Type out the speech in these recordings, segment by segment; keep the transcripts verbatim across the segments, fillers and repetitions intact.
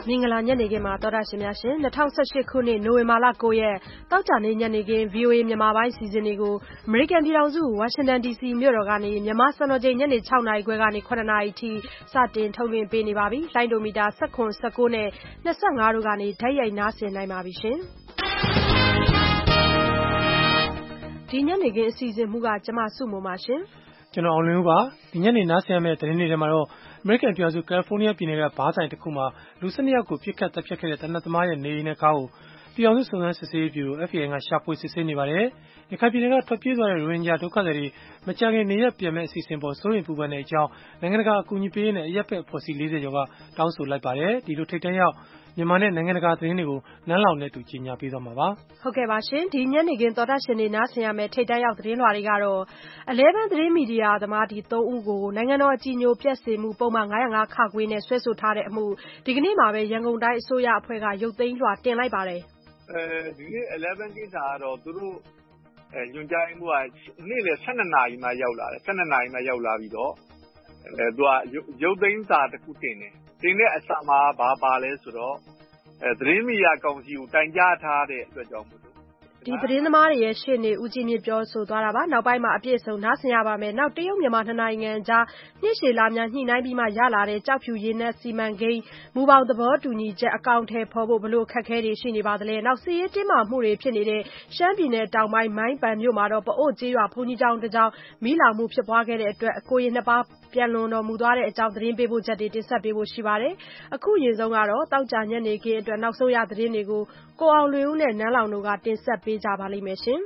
မင်္ဂလာညနေခင်းမှာတော်တာရှင်များရှင်၂၀၁၈ခုနှစ်နိုဝင်ဘာလ၉ရက်တောက်ကြနေ့ညနေခင်း ဗွီအိုအေမြန်မာပိုင်းစီစဉ်တွေကိုအမေရိကန်ပြည်ထောင်စုဝါရှင်တန်ဒီစီမြို့တော်ကနေမြန်မာစံတော်ချိန်ညနေ၆နာရီခွဲကနေ၇နာရီထိစတင်ထုတ်လွှင့်ပေးနေပါပြီ။လိုင်းဒိုမီတာ၁၇ ၁၉နဲ့၂၅တို့ကနေဓာတ်ရိုက်နားဆင်နိုင်ပါပြီရှင်။ဒီညနေခင်းအစီအစဉ်မူကကျမစုမိုးပါရှင်။ကျွန်တော်အောင်လင်းဦးပါဒီညနေနားဆင်ရမယ့်သတင်းတွေထဲမှာတော့အမေရိကန်ပြည်ထောင်စုကယ်လီဖိုးနီးယားပြည်နယ်ကဘားဆိုင်တစ်ခုမှာလူ၁၂ယောက်ကိုပြစ်ခတ်တပ်ဖြတ်ခဲ့တဲ့တနက်သမားရဲ့နေအိမ်နဲ့ကားကိုပြည်ထောင်စုစုံစမ်းစစ်ဆေးရေးဗျူရို F B I ကရှာဖွေစစ်ဆေးနေပါတယ်။ရခိုင်ပြည်နယ်ကထွက်ပြေးသွားတဲ့ရိုဟင်ဂျာဒုက္ခသည်တွေမကြာခင်နေရပ်ပြန်မဲ့အစီအစဉ်ပေါ်စိုးရိမ်ပူပန်တဲ့အကြောင်းနိုင်ငံတကာအကူအညီပေးရေးနဲ့အရပ်ဘက်အဖွဲ့အစည်း၄၀ကျော်ကတောင်းဆိုလိုက်ပါတယ်။ဒီလိုထိပ်တန်းရောက်မြန်မာနဲ့နိုင်ငံတကာသတင်းတွေကိုနန်းလောင်နဲ့သူကြီးညာပေးသွားမှာပါ။ဟုတ်ကဲ့ပါရှင်ဒီညနေခင်းတော်တာရှင်တွေနားဆင်ရမယ့်ထိပ်တန်းရောက်သတင်းလွှာတွေကတော့အလဲဗန်သတင်းမီဒီယာသမားဒီ၃ဦးကိုနိုင်ငံတော်အကြီးအကျယ်ပြက်စေမှုပုံမှန်၅၀၅ခခွေနဲ့ဆွဲဆိုထားတဲ့အမှုဒီကနေ့မှာပဲရန်ကုန်တိုင်းအစိုးရအဖွဲ့ကရုပ်သိမ်းလွှာတင်လိုက်ပါတယ်။အဲဒီနေ့အလဲဗန်ကိစ္စကတော့သူတို့အဲညွှန်ကြားမှုကနေ့လေ၁၂နာရီမှရောက်လာတယ်၁၂နာရီမှရောက်လာပြီးတော့အဲသူကရုပ်သိမ်းစာတစ်ခုတင်တယ်တင်တဲ့အစမှာဘာပါလဲဆိုတော့အဲသတင်းမီဒီယာကောင်စီကိုတိုင်ကြားထားတဲ့အတွက်ကြောင့်မို့လို့ဒီသတင်းသမားတွေရဲ့ရှေ့နေဦးကြီးမြင့်ပြောဆိုသွားတာပါနောက်ပိုင်းမှာအပြည့်စုံနားဆင်ရပါမယ်နောက်တရုတ်မြန်မာနှစ်နိုင်ငံကြားနှစ်ရှည်လများညှိနှိုင်းပြီးမှရလာတဲ့ကြောက်ဖြူရေနက်စီမံကိန်းမူပေါင်းသဘောတူညီချက်အကောင့်ထဲပေါ်ဖို့ဘလို့အခက်အခဲတွေရှိနေပါသလဲနောက်စီးရေးတင်းမာမှုတွေဖြစ်နေတဲ့ရှမ်းပြည်နယ်တောင်ပိုင်းမိုင်းပန်မြို့မှာတော့ပအို့ကျေးရွာဘုန်းကြီးကျောင်းတစ်ကျောင်းမိလောင်မှုဖြစ်ပွားခဲ့တဲ့အတွက်အကိုရင်နှစ်ပါးပြန်လွန်တော်မူသွားတဲ့အကြောင်းသတင်းပေးပို့ချက်တွေတင်ဆက်ပေးဖို့ရှိပါတယ်အခုရင်ဆုံးကတော့တောက်ကြညနေခင်းအတွက်နောက်ဆုံးရသတင်းတွေကိုကိုအောင်လွင်ဦးနဲ့နန်းလောင်တို့ကတင်ဆက်ပေးကြပါလိမ့်မယ်ရှင်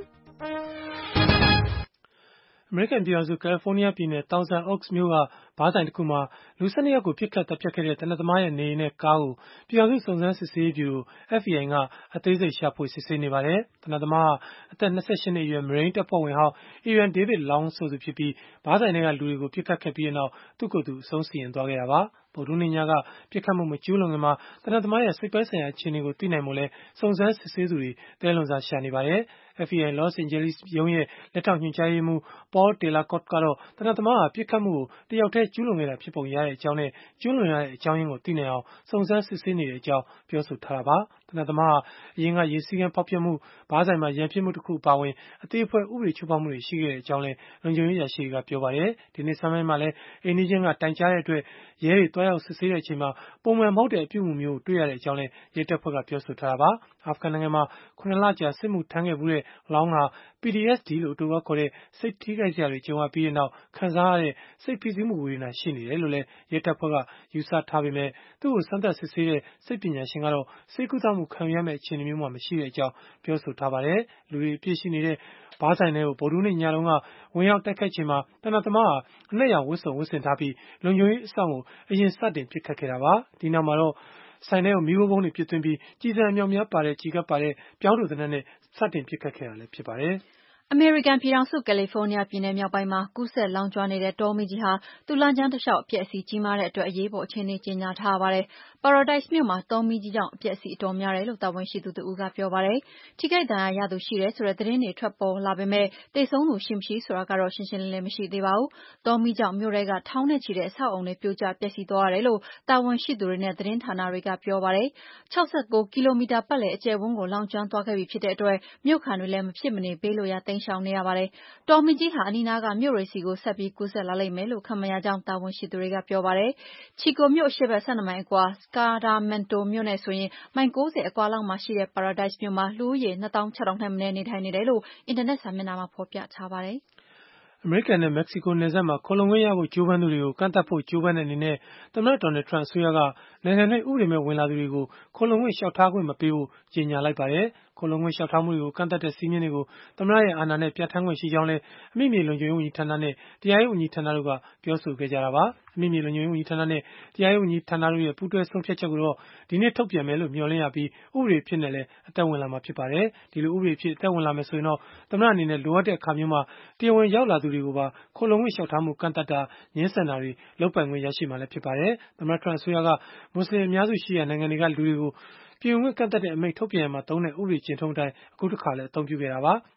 အမေရိကန်ပြည်ထောင်စုကယ်လီဖိုးနီးယားပြည်နယ်တောင်ဆန်အိုက်စ်မြို့ကဘားဆိုင်တစ်ခုမှာလူ၁၂ယောက်ကိုပြစ်ခတ်တပ်ဖြတ်ခဲ့တဲ့တနက်သမားရဲ့နေအိမ်နဲ့ကားကိုပြည်ထောင်စုစုံစမ်းစစ်ဆေးရေးဗျူရို F B I ကအသေးစိတ်ရှာဖွေစစ်ဆေးနေပါတယ်။တနက်သမားဟာအသက်၂၈နှစ်အရွယ်မရိန်းတပ်ဖွဲ့ဝင်ဟောင်း Aaron David Long ဆိုသူဖြစ်ပြီးဘားဆိုင်ထဲကလူတွေကိုပြစ်ခတ်ခဲ့ပြီးနောက်သူ့ကိုယ်သူအဆုံးစီရင်သွားခဲ့တာပါ။ဗုဒ္ဓဟူးနေ့ညကပြစ်ခတ်မှုမကျူးလွန်ခင်မှာတနက်သမားရဲ့စိတ်ပိုင်းဆိုင်ရာအခြေအနေကိုသိနိုင်ဖို့လဲစုံစမ်းစစ်ဆေးသူတွေတဲလွန်စွာရှာနေပါတယ်။ F B I Los Angeles ရုံးရဲ့လက်ထောက်ညွှန်ကြားရေးမှူး Paul Delacourt ကတော့တနက်သမားဟာပြစ်ခတ်မှုကိုတယောက်တည်းကျူးလွန်ခဲ့တာဖြစ်ပုံရတဲ့အကြောင်းနဲ့ကျူးလွန်ရတဲ့အကြောင်းရင်းကိုသိနိုင်အောင်စုံစမ်းစစ်ဆေးနေတဲ့အကြောင်းပြောဆိုထားတာပါ။တနက်သမားဟာအရင်ကရေစီးကမ်းဖောက်ဖျက်မှုဘားဆိုင်မှာရန်ဖြစ်မှုတစ်ခုအပါအဝင်အသေးအဖွဲဥပဒေချိုးဖောက်မှုတွေရှိခဲ့တဲ့အကြောင်းလည်းလုံခြုံရေးအရာရှိတွေကပြောပါတယ်။ဒီနေ့ဆန်းပိုင်းမှာလည်းအိမ်နီးချင်းကတိုင်ကြားတဲ့အတွက်ရဲတွေတွားရောက်စစ်ဆေးတဲ့အချိန်မှာပုံမှန်မဟုတ်တဲ့အပြုအမူမျိုးကိုတွေ့ရတဲ့အကြောင်းလည်းရဲတပ်ဖွဲ့ကပြောဆိုထားတာပါ။အာဖဂန်နိုင်ငံမှာခုနှစ်လကြာစစ်မှုထမ်းခဲ့မှုတဲ့ Long ဟာ P T S D လို့အတိုကောက်ခေါ်တဲ့စိတ်ထိခိုက်စရာတွေကြုံရပြီးနောက်ခံစားရတဲ့စိတ်ဖိစီးမှုဝေဒနာရှိနေတယ်လို့လည်းရဲတပ်ဖွဲ့ကယူဆထားပေမဲ့သူ့ကိုစမ်းသပ်စစ်ဆေးတဲ့စိတ်ပညာရှင်ကတော့စိတ်ကူးသမှုခံယူရမယ့်အခြေအနေမျိုးမှမရှိတဲ့အကြောင်းပြောဆိုထားပါတယ်။လူတွေအပြည့်ရှိနေတဲ့ဘားဆိုင်ထဲကိုဗုဒ္ဓဟူးနေ့ညလုံးကဝင်ရောက်တိုက်ခိုက်ချိန်မှာတနက်သမားဟာအနက်ရောင်ဝတ်စုံဝတ်ဆင်ထားပြီးလုံခြုံရေးအဆောင်ကိုအရင်စတင်ပစ်ခတ်ခဲ့တာပါ။ဒီနောက်မှာတော့ဆိုင်ထဲကိုမီးခိုးပုံးတွေပစ်သွင်းပြီးကြည်စံအမြောက်များပါတဲ့ကြီးကပ်ပါတဲ့ပြောင်းတူသနက်နဲ့စတင်ပစ်ခတ်ခဲ့တာလည်းဖြစ်ပါတယ်။အမေရိကန်ပြည်ထောင်စုကယ်လီဖိုးနီးယားပြည်နယ်မြောက်ပိုင်းမှာကူးစက်လောင်ကျွမ်းနေတဲ့တောမီးကြီးဟာသူ့လမ်းကြောင်းတစ်လျှောက်အပျက်အစီးကြီးမားတဲ့အတွက်အရေးပေါ်အခြေအနေကြေညာထားပါတယ်။ Paradise မြို့မှာတောမီးကြီးကြောင့်အပျက်အစီးအတော်များတယ်လို့တာဝန်ရှိသူတဦးကပြောပါတယ်။ထိခိုက်ဒဏ်ရာရသူရှိတယ်ဆိုတဲ့သတင်းတွေထွက်ပေါ်လာပေမဲ့သေဆုံးသူရှိမရှိဆိုတာကတော့ရှင်းရှင်းလင်းလင်းမရှိသေးပါဘူး။တောမီးကြောင့်မြို့ထဲကထောင်နဲ့ချီတဲ့အဆောက်အအုံတွေပြိုကျပျက်စီးသွားရတယ်လို့တာဝန်ရှိသူတွေနဲ့သတင်းဌာနတွေကပြောပါတယ်။၆၉ကီလိုမီတာပတ်လည်အကျယ်ဝန်းကိုလောင်ကျွမ်းသွားခဲ့ပြီဖြစ်တဲ့အတွက်မြို့ခံတွေလည်းမဖြစ်မနေဘေးလွတ်ရာတိမ်းရှောင်နေရပါတယ်။တောမီးကြီးဟာအနီးနားကမြို့တွေဆီကိုဆက်ပြီးကူးစက်လာလိမ့်မယ်လို့ခန့်မှန်းရကြောင်းတာဝန်ရှိသူတွေကပြောပါတယ်။ ချီကိုမြို့အရှေ့ဘက်၁၂မိုင်အကွာ Sacramento မြို့နဲ့ဆိုရင်မိုင်၉၀အကွာလောက်မှာရှိတဲ့ Paradise မြို့မှာလူဦးရေနှစ်သောင်းခြောက်ထောင်ထက်မနည်းနေထိုင်နေတယ်လို့အင်တာနက်စာမျက်နှာမှာဖော်ပြထားပါတယ်။အမေရိကန်နဲ့မက္ကဆီကိုနယ်စပ်မှာခိုလှုံခွင့်ရဖို့ကြိုးပမ်းသူတွေကိုကန့်သတ်ဖို့ကြိုးပမ်းတဲ့အနေနဲ့သမ္မတဒေါ်နယ်ထရန့်အစိုးရကနိုင်ငံတွင်းဥပဒေမဲ့ဝင်လာသူတွေကိုခိုလှုံခွင့်လျှောက်ထားခွင့်မပေးဖို့ကြေညာလိုက်ပါတယ်။ခိုလှုံခွင့်လျှောက်ထားမှုတွေကိုကန့်သတ်တဲ့စည်းမျဉ်းတွေကိုသမ္မတရဲ့အာဏာနဲ့ပြဋ္ဌာန်းခွင့်ရှိကြောင်းလည်းအမိမြေလုံခြုံရေးဝန်ကြီးဌာနနဲ့တရားရေးဝန်ကြီးဌာနတို့ကပြောဆိုခဲ့ကြတာပါ။အမိမြေလုံခြုံရေးဝန်ကြီးဌာနနဲ့တရားရေးဝန်ကြီးဌာနတို့ရဲ့ပူးတွဲဆုံးဖြတ်ချက်ကိုတော့ဒီနေ့ထုတ်ပြန်မယ်လို့မျှော်လင့်ရပြီးဥပဒေဖြစ်နေလဲအသက်ဝင်လာမှာဖြစ်ပါတယ်။ဒီလိုဥပဒေဖြစ်အသက်ဝင်လာမယ်ဆိုရင်တော့သမ္မတအနေနဲ့လိုအပ်တဲ့အခါမျိုးမှာတရားဝင်ရောက်လာသူတွေကိုပါခိုလှုံခွင့်လျှောက်ထားမှုကန့်သတ်တာငြင်းဆန်တာတွေလုပ်ပိုင်ခွင့်ရရှိမှာလည်းဖြစ်ပါတယ်။သမ္မတထရန့်အစိုးရကမွတ်စလင်အများစုရှိရာနိုင်ငံတွေကလူတွေကိုပြည်ဝင်ခွင့်ကန့်သတ်တဲ့အမိန့်ထုတ်ပြန်ရမှာသုံးတဲ့ဥပဒေကျင့်ထုံးအတိုင်းအခုတစ်ခါလည်းအသုံးပြုခဲ့တာပါ။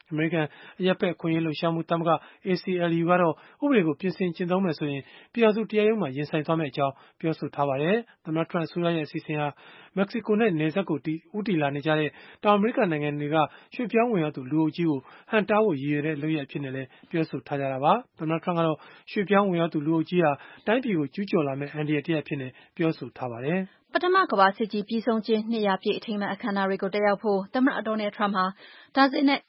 အမေရိကန်အရပ်ဘက်အခွင့်အရေးလှုပ်ရှားမှုသမဂ္ဂ A C L U ကတော့ဥပဒေကိုပြင်ဆင်ကျင့်သုံးမယ်ဆိုရင်ပြည်ထောင်စုတရားရုံးမှာရင်ဆိုင်သွားမယ့်အကြောင်းပြောဆိုထားပါတယ်။ သမ္မတ Trump အစိုးရရဲ့အစီအစဉ်ဟာမက္ကဆီကိုနဲ့နယ်စပ်ကိုဦးတည်လာနေကြတဲ့တောင်အမေရိကနိုင်ငံတွေကရွှေ့ပြောင်းဝင်ရောက်သူလူအုပ်ကြီးကိုဟန့်တားဖို့ရည်ရွယ်တဲ့လုပ်ရပ်အဖြစ်နဲ့လည်းပြောဆိုထားကြတာပါ။ သမ္မတ Trump ကတော့ရွှေ့ပြောင်းဝင်ရောက်သူလူအုပ်ကြီးဟာတိုင်းပြည်ကိုကျူးကျော်လာမယ့်အန္တရာယ်တရပ်အဖြစ်နဲ့ပြောဆိုထားပါတယ်။ပထမကမ္ဘာစစ်ကြီးပြီးဆုံးခြင်းနှစ်ရာပြည့်အထိမ်းအမှတ်အခမ်းအနားတွေကိုတက်ရောက်ဖို့သမ္မတ Donald Trump ဟာဒါဇင်နဲ့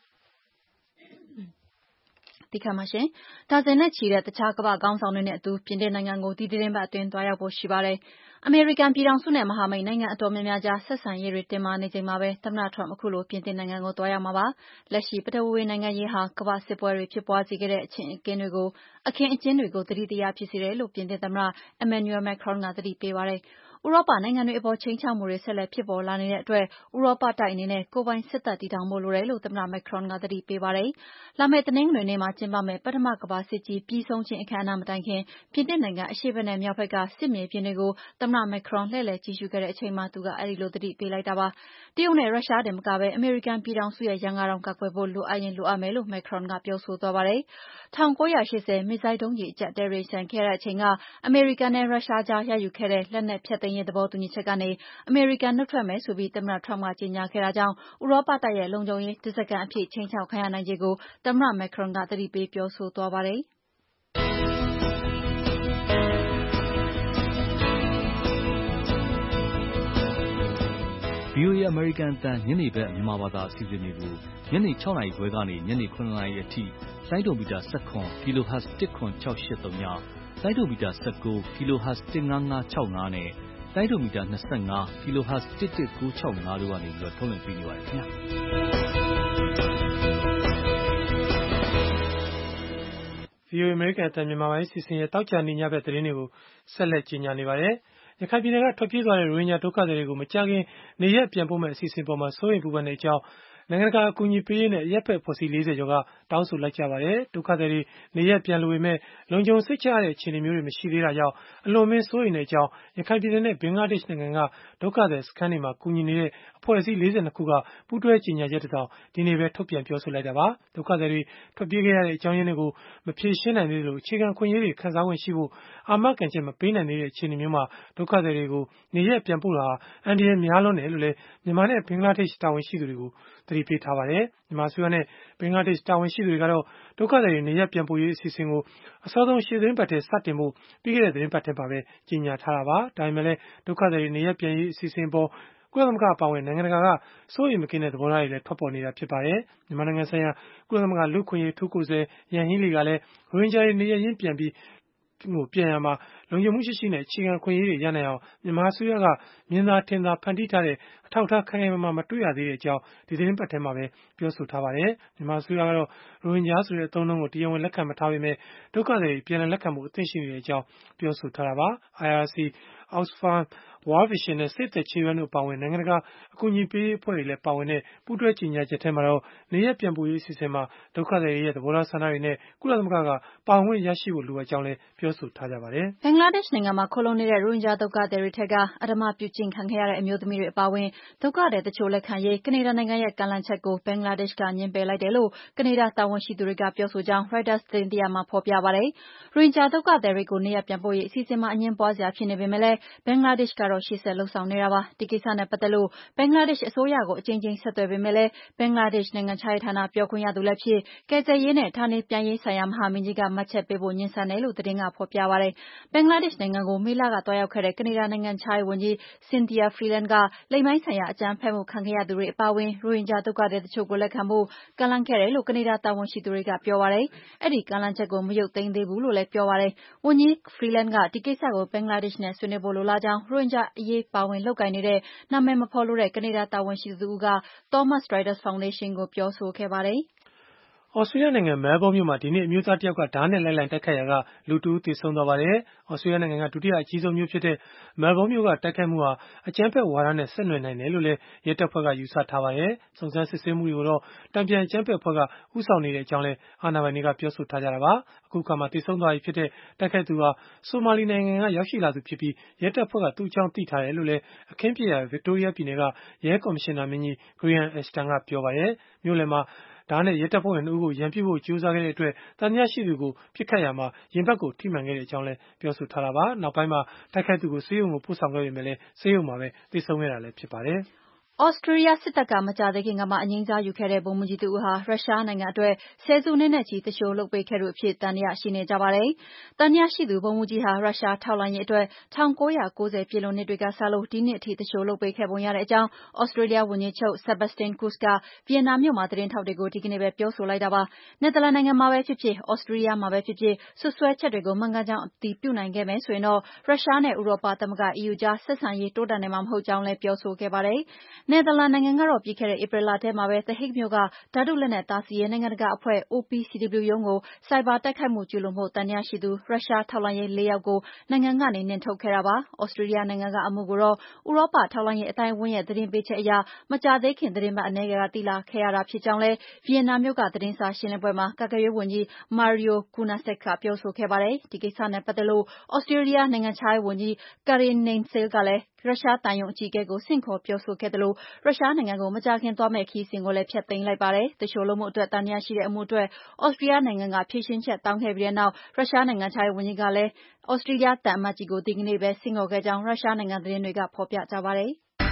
တိခတ်မှရှင်ဒါဇင်နဲ့ချီတဲ့တခြားကမ္ဘာခေါင်းဆောင်တွေနဲ့အတူပြင်သစ်နိုင်ငံကိုဒီသီတင်းပတ်အတွင်းသွားရောက်ဖို့ရှိပါတယ်။အမေရိကန်ပြည်ထောင်စုနဲ့မဟာမိတ်နိုင်ငံအတော်များများကြားဆက်ဆံရေးတွေတင်းမာနေချိန်မှာပဲသမ္မတ Trump အခုလိုပြင်သစ်နိုင်ငံကိုသွားရောက်မှာပါ။လက်ရှိပထဝီနိုင်ငံရေးဟာကမ္ဘာစစ်ပွဲတွေဖြစ်ပွားစေခဲ့တဲ့အခင်းအကျင်းတွေကိုအခင်းအကျင်းတွေကိုသတိတရားဖြစ်စေတယ်လို့ပြင်သစ်သမ္မတ Emmanuel Macron ကသတိပေးပါတယ်။ဥရောပနိုင်ငံတွေအပေါ်ခြိမ်းခြောက်မှုတွေဆက်လက်ဖြစ်ပေါ်လာနေတဲ့အတွက်ဥရောပတိုက်အနေနဲ့ကိုယ်ပိုင်စစ်တပ်တည်ထောင်ဖို့လိုတယ်လို့သမ္မတ Macron ကသတိပေးပါတယ်။လာမယ့်တနင်္ဂနွေနေ့မှာကျင်းပမယ့်ပထမကမ္ဘာစစ်ကြီးပြီးဆုံးခြင်းအခမ်းအနားမတိုင်ခင်ပြင်သစ်နိုင်ငံအရှေ့ဘက်နဲ့မြောက်ဘက်ကစစ်မြေပြင်တွေကိုသမ္မတ Macron လှည့်လည်ကြည့်ရှုခဲ့တဲ့အချိန်မှာသူကအဲဒီလိုသတိပေးလိုက်တာပါ။တရုတ်နဲ့ရုရှားတင်မကဘဲအမေရိကန်ပြည်ထောင်စုရဲ့ရန်ကားတောင်ကာကွယ်ဖို့လိုအပ်ရင်လိုအပ်မယ်လို့ Macron ကပြောဆိုသွားပါတယ်။၁၉၈၀မစ်ဇိုင်းဒုံးကျည်အကျပ်အတည်းတွေရင်ဆိုင်ခဲ့ရတဲ့အချိန်ကအမေရိကန်နဲ့ရုရှားကြားရယူခဲ့တဲ့လက်နက်ဖျက်သိမ်းရေးသဘောတူညီချက်ကနေအမေရိကန်နုတ်ထွက်မယ်ဆိုပြီးသမ္မတ Trump ကကြေညာခဲ့တာကြောင့်ဥရောပတိုက်ရဲ့လုံခြုံရေးဓားစာခံအဖြစ်ခြိမ်းခြောက်ခံရနိုင်ခြေကိုသမ္မတ Macron ကသတိပေးပြောဆိုသွားပါတယ်။ V O A အမေရိကန်အသံညနေဘက်မြန်မာဘာသာအစီအစဉ်တွေကိုညနေ၆နာရီခွဲကနေညနေ၇နာရီအထိလိုင်းဒိုမီတာ၁၇ kHz ၁၇၆၈၃ညလိုင်းဒိုမီတာ၁၉ kHz ၁၅၅၆၅နဲ့လိုင်းဒိုမီတာ၂၅ kHz ၁၁၉၆၅တို့ကနေပြီးတော့ထုတ်လွှင့်ပေးနေပါတယ်ခင်ဗျာ။ V O A အမေရိကန်အသံမြန်မာပိုင်းစီစဉ်ရဲ့တောက်ကြနေညဘက်သတင်းတွေကိုဆက်လက်ကြီးညာနေပါတယ်။ရခိုင်ပြည်နယ်ကထွက်ပြေးသွားတဲ့ရိုဟင်ဂျာဒုက္ခသည်တွေကိုမကြာခင်နေရပ်ပြန်ပို့မယ့်အစီအစဉ်ပေါ်မှာစိုးရိမ်ပူပန်တဲ့အကြောင်းနိုင်ငံတကာအကူအညီပေးရေးနဲ့အရပ်ဘက်အဖွဲ့အစည်း၄၀ကျော်ကတောင်းဆိုလိုက်ကြပါတယ်။ဒုက္ခသည်တွေနေရပ်ပြန်လိုပေမဲ့လုံခြုံစိတ်ချရတဲ့အခြေအနေမျိုးတွေမရှိသေးတာကြောင့်အလွန်အမင်းစိုးရိမ်တဲ့အကြောင်းရခိုင်ပြည်နယ်နဲ့ဘင်္ဂလားဒေ့ရှ်နိုင်ငံကဒုက္ခသည်စခန်းတွေမှာကူညီနေတဲ့အဖွဲ့အစည်း၄၂ခုကပူးတွဲကြေညာချက်တစ်စောင်ဒီနေ့ပဲထုတ်ပြန်ပြောဆိုလိုက်တာပါ။ဒုက္ခသည်တွေထွက်ပြေးခဲ့ရတဲ့အကြောင်းရင်းတွေကိုမဖြေရှင်းနိုင်သေးသလိုအခြေခံခွင့်အရေးတွေခံစားခွင့်ရှိဖို့အာမခံချက်မပေးနိုင်သေးတဲ့အခြေအနေမျိုးမှာဒုက္ခသည်တွေကိုနေရပ်ပြန်ပို့တာဟာအန္တရာယ်များလွန်းတယ်လို့လည်းမြန်မာနဲ့ဘင်္ဂလားဒေ့ရှ်တာဝန်ရှိသူတွေကိုသတိပေးထားပါတယ်။မြန်မာအစိုးရနဲ့ဘင်္ဂလားဒေ့ရှ်တာဝန်ရှိသူတွေကတော့ဒုက္ခသည်တွေနေရပ်ပြန်ပို့ရေးအစီအစဉ်ကိုအစောဆုံးရှေ့သီတင်းပတ်ထဲစတင်ဖို့ပြီးခဲ့တဲ့သီတင်းပတ်ထဲမှာပဲကြေညာထားတာပါ။ဒါပေမဲ့လည်းဒုက္ခသည်တွေနေရပ်ပြန်ရေးအစီအစဉ်ပေါ်ကုလသမဂ္ဂအပါအဝင်နိုင်ငံတကာကစိုးရိမ်မကင်းတဲ့သဘောထားတွေလည်းထွက်ပေါ်နေတာဖြစ်ပါတယ်။မြန်မာနိုင်ငံဆိုင်ရာကုလသမဂ္ဂလူ့အခွင့်အရေးအထူးကိုယ်စားလှယ်ယန်ဟီးလီကလည်းရိုဟင်ဂျာတွေနေရပ်ရင်းပြန်ပြီးပြန်ရမှာလုံခြုံမှုရှိရှိနဲ့အခြေခံခွင့်အရေးတွေရနိုင်အောင်မြန်မာအစိုးရကမြင်သာထင်သာဖန်တီးထားတဲ့အထောက်အထားခိုင်ခိုင်မာမာမတွေ့ရသေးတဲ့အကြောင်းဒီသီတင်းပတ်ထဲမှာပဲပြောဆိုထားပါတယ်။မြန်မာအစိုးရကတော့ရိုဟင်ဂျာဆိုတဲ့အသုံးအနှုန်းကိုတရားဝင်လက်ခံမထားပေမဲ့ဒုက္ခသည်တွေပြန်လည်လက်ခံဖို့အသင့်ရှိနေတဲ့အကြောင်းပြောဆိုထားတာပါ။ I R C, Oxfam, World Vision နဲ့ Save the Children တို့ပါဝင်နိုင်ငံတကာအကူအညီပေးရေးအဖွဲ့တွေလည်းပါဝင်တဲ့ပူးတွဲကြေညာချက်ထဲမှာတော့နေရပ်ပြန်ပို့ရေးအစီအစဉ်မှာဒုက္ခသည်တွေရဲ့သဘောထားဆန္ဒတွေနဲ့ကုလသမဂ္ဂကပါဝင်ခွင့်ရရှိဖို့လိုအပ်ကြောင်းလည်းပြောဆိုထားကြပါတယ်။ဘင်္ဂလားဒေ့ရှ်နိုင်ငံမှာခိုလှုံနေတဲ့ရိုဟင်ဂျာဒုက္ခသည်တွေထက်ကအဓမ္မပြုကျင့်ခံခဲ့ရတဲ့အမျိုးသမီးတွေအပါအဝင်ဒုက္ခသည်တချို့လက်ခံရေးကနေဒါနိုင်ငံရဲ့ကမ်းလှမ်းချက်ကိုဘင်္ဂလားဒေ့ရှ်ကငြင်းပယ်လိုက်တယ်လို့ကနေဒါတာဝန်ရှိသူတွေကပြောဆိုကြောင်း Reuters သတင်းတရပ်မှာဖော်ပြပါတယ်။ရိုဟင်ဂျာဒုက္ခသည်တွေကိုနေရပ်ပြန်ပို့ရေးအစီအစဉ်မှာအငြင်းပွားစရာဖြစ်နေပေမဲ့လည်းဘင်္ဂလားဒေ့ရှ်ကတော့ရှေ့ဆက်လုပ်ဆောင်နေတာပါ။ဒီကိစ္စနဲ့ပတ်သက်လို့ဘင်္ဂလားဒေ့ရှ်အစိုးရကိုအကြိမ်ကြိမ်ဆက်သွယ်ပေမဲ့လည်းဘင်္ဂလားဒေ့ရှ်နိုင်ငံခြားရေးဌာနပြောခွင့်ရသူလည်းဖြစ်ကယ်ဆယ်ရေးနဲ့ဌာနေပြန်ရေးဆိုင်ရာမဟာမင်းကြီးကမှတ်ချက်ပေးဖို့ငြင်းဆန်တယ်လို့သတင်းကဖော်ပြပါတယ်။ဘင်္ဂလားဒေ့ရှ်နိုင်ငံကိုမေလကသွားရောက်ခဲ့တဲ့ကနေဒါနိုင်ငံခြားရေးဝန်ကြီး Cynthia Freeland ကလိင်ပိုင်းဆိုင်ရာအကြမ်းဖက်မှုခံခဲ့ရသူတွေအပါအဝင်ရိုဟင်ဂျာဒုက္ခသည်တချို့ကိုလက်ခံဖို့ကမ်းလှမ်းခဲ့တယ်လို့ကနေဒါတာဝန်ရှိသူတွေကပြောပါတယ်။အဲဒီကမ်းလှမ်းချက်ကိုမရုပ်သိမ်းသေးဘူးလို့လည်းပြောပါတယ်။ဝန်ကြီး Freeland ကဒီကိစ္စကိုဘင်္ဂလားဒေ့ရှ်နဲ့ဆွေးနွေးဖို့လိုလားကြောင်းရိုဟင်ဂျာအရေးပါဝင်လုပ်ကိုင်နေတဲ့နာမည်မဖော်လိုတဲ့ကနေဒါတာဝန်ရှိသူတဦးက Thomson Reuters Foundation ကိုပြောဆိုခဲ့ပါတယ်။သြစတြေးလျနိုင်ငံမဲလ်ဘုန်းမြို့မှာဒီနေ့အမျိုးသားတယောက်ကဓားနဲ့လိုက်လံတိုက်ခိုက်ရာကလူတဦးသေဆုံးသွားပါတယ်။သြစတြေးလျနိုင်ငံကဒုတိယအကြီးဆုံးမြို့ဖြစ်တဲ့မဲလ်ဘုန်းမြို့ကတိုက်ခိုက်မှုဟာအကြမ်းဖက်ဝါဒနဲ့ဆက်နွယ်နိုင်တယ်လို့လည်းရဲတပ်ဖွဲ့ကယူဆထားပါတယ်။စုံစမ်းစစ်ဆေးမှုတွေကိုတော့တန်ပြန်အကြမ်းဖက်အဖွဲ့ကဦးဆောင်နေတဲ့အကြောင်းလည်းအာဏာပိုင်တွေကပြောဆိုထားကြတာပါ။အခုအခါမှာသေဆုံးသွားပြီဖြစ်တဲ့တိုက်ခိုက်သူဟာဆိုမာလီနိုင်ငံကရောက်ရှိလာသူဖြစ်ပြီးရဲတပ်ဖွဲ့ကသူ့အကြောင်းသိထားတယ်လို့လည်းအခင်းဖြစ်ရာဗစ်တိုးရီးယားပြည်နယ်ကရဲကော်မရှင်နာမင်းကြီး Graham Ashton ကပြောပါတယ်။မြို့လယ်မှာဒါနဲ့ရဲတပ်ဖွဲ့ဝင်တို့ကိုရန်ပြုဖို့ကြိုးစားခဲ့တဲ့အတွက်တန်တရားရှိသူကိုပြစ်ခတ်ရမှာရင်ဘတ်ကိုထိမှန်ခဲ့တဲ့အကြောင်းလည်းပြောဆိုထားတာပါနောက်ပိုင်းမှာတိုက်ခိုက်သူကိုဆေးရုံကိုပို့ဆောင်ခဲ့ပေမဲ့လည်းဆေးရုံမှာပဲသေဆုံးခဲ့တာလည်းဖြစ်ပါတယ်ဩစတြေးလျစစ်တပ်ကမကြာသေးခင်ကမှအငြိမ်းစားယူခဲ့တဲ့ဗိုလ်မှူးကြီးတဦးဟာရုရှားနိုင်ငံအတွက်ဆယ်စုနှစ်နဲ့ချီသူလျှိုလုပ်ပေးခဲ့သူအဖြစ်သံသယရှိနေကြပါတယ်။သံသယရှိသူဗိုလ်မှူးကြီးဟာရုရှားထောက်လှမ်းရေးအတွက်၁၉၉၀ပြည့်လွန်နှစ်တွေကစလို့ဒီနှစ်အထိသူလျှိုလုပ်ပေးခဲ့ပုံရတဲ့အကြောင်းဩစတြေးလျဝန်ကြီးချုပ် Sebastian Kurz ကဗီယက်နာမြို့မှာသတင်းထောက်တွေကိုဒီကနေ့ပဲပြောဆိုလိုက်တာပါ။နယ်သာလန်နိုင်ငံမှာပဲဖြစ်ဖြစ်ဩစတြေးလျမှာပဲဖြစ်ဖြစ်စွပ်စွဲချက်တွေကိုမှန်ကန်ကြောင်းအတည်ပြုနိုင်ခဲ့မယ်ဆိုရင်တော့ရုရှားနဲ့ဥရောပသမဂ္ဂ E U ကြားဆက်ဆံရေးတိုးတက်နိုင်မှာမဟုတ်ကြောင်းလည်းပြောဆိုခဲ့ပါတယ်။နယ်သာလန်နိုင်ငံကတော့ပြီးခဲ့တဲ့ဧပြီလထဲမှာပဲ The Hague မြို့ကဓာတုလက်နက်တားဆီးရေးနိုင်ငံတကာအဖွဲ့ O P C W ရုံးကိုဆိုက်ဘာတိုက်ခိုက်မှုကျူးလွန်မှုသံသယရှိသူရုရှားထောက်လှမ်းရေးလေးယောက်ကိုနိုင်ငံကနေနှင်ထုတ်ခဲ့တာပါ။ဩစတြေးလျနိုင်ငံကအမှုကိုတော့ဥရောပထောက်လှမ်းရေးအတိုင်းအဝန်းရဲ့သတင်းပေးချက်အရမကြာသေးခင်သတင်းပတ်အနည်းငယ်ကသိလာခဲ့ရတာဖြစ်ကြောင်းလည်းဗီယက်နာမြို့ကသတင်းစာရှင်းလင်းပွဲမှာကာကွယ်ရေးဝန်ကြီး Mario Kunasek ကပြောဆိုခဲ့ပါတယ်။ဒီကိစ္စနဲ့ပတ်သက်လို့ဩစတြေးလျနိုင်ငံခြားရေးဝန်ကြီး Karin Nainsail ကလည်းရုရှားသံရုံးအကြီးအကဲကိုဆင့်ခေါ်ပြောဆိုခဲ့သလိုရုရှားနိုင်ငံကိုမကြာခင်သွားမယ့်ခရီးစဉ်ကိုလည်းဖျက်သိမ်းလိုက်ပါတယ်။သူလျှိုလုပ်မှုအတွက်သံသယရှိတဲ့အမှုအတွက်ဩစတြေးလျနိုင်ငံကဖြေရှင်းချက်တောင်းခဲ့ပြီးတဲ့နောက်ရုရှားနိုင်ငံခြားရေးဝန်ကြီးကလည်းဩစတြေးလျသံအမတ်ကြီးကိုဒီကနေ့ပဲဆင့်ခေါ်ခဲ့ကြောင်းရုရှားနိုင်ငံသတင်းတွေကဖော်ပြကြပါတယ်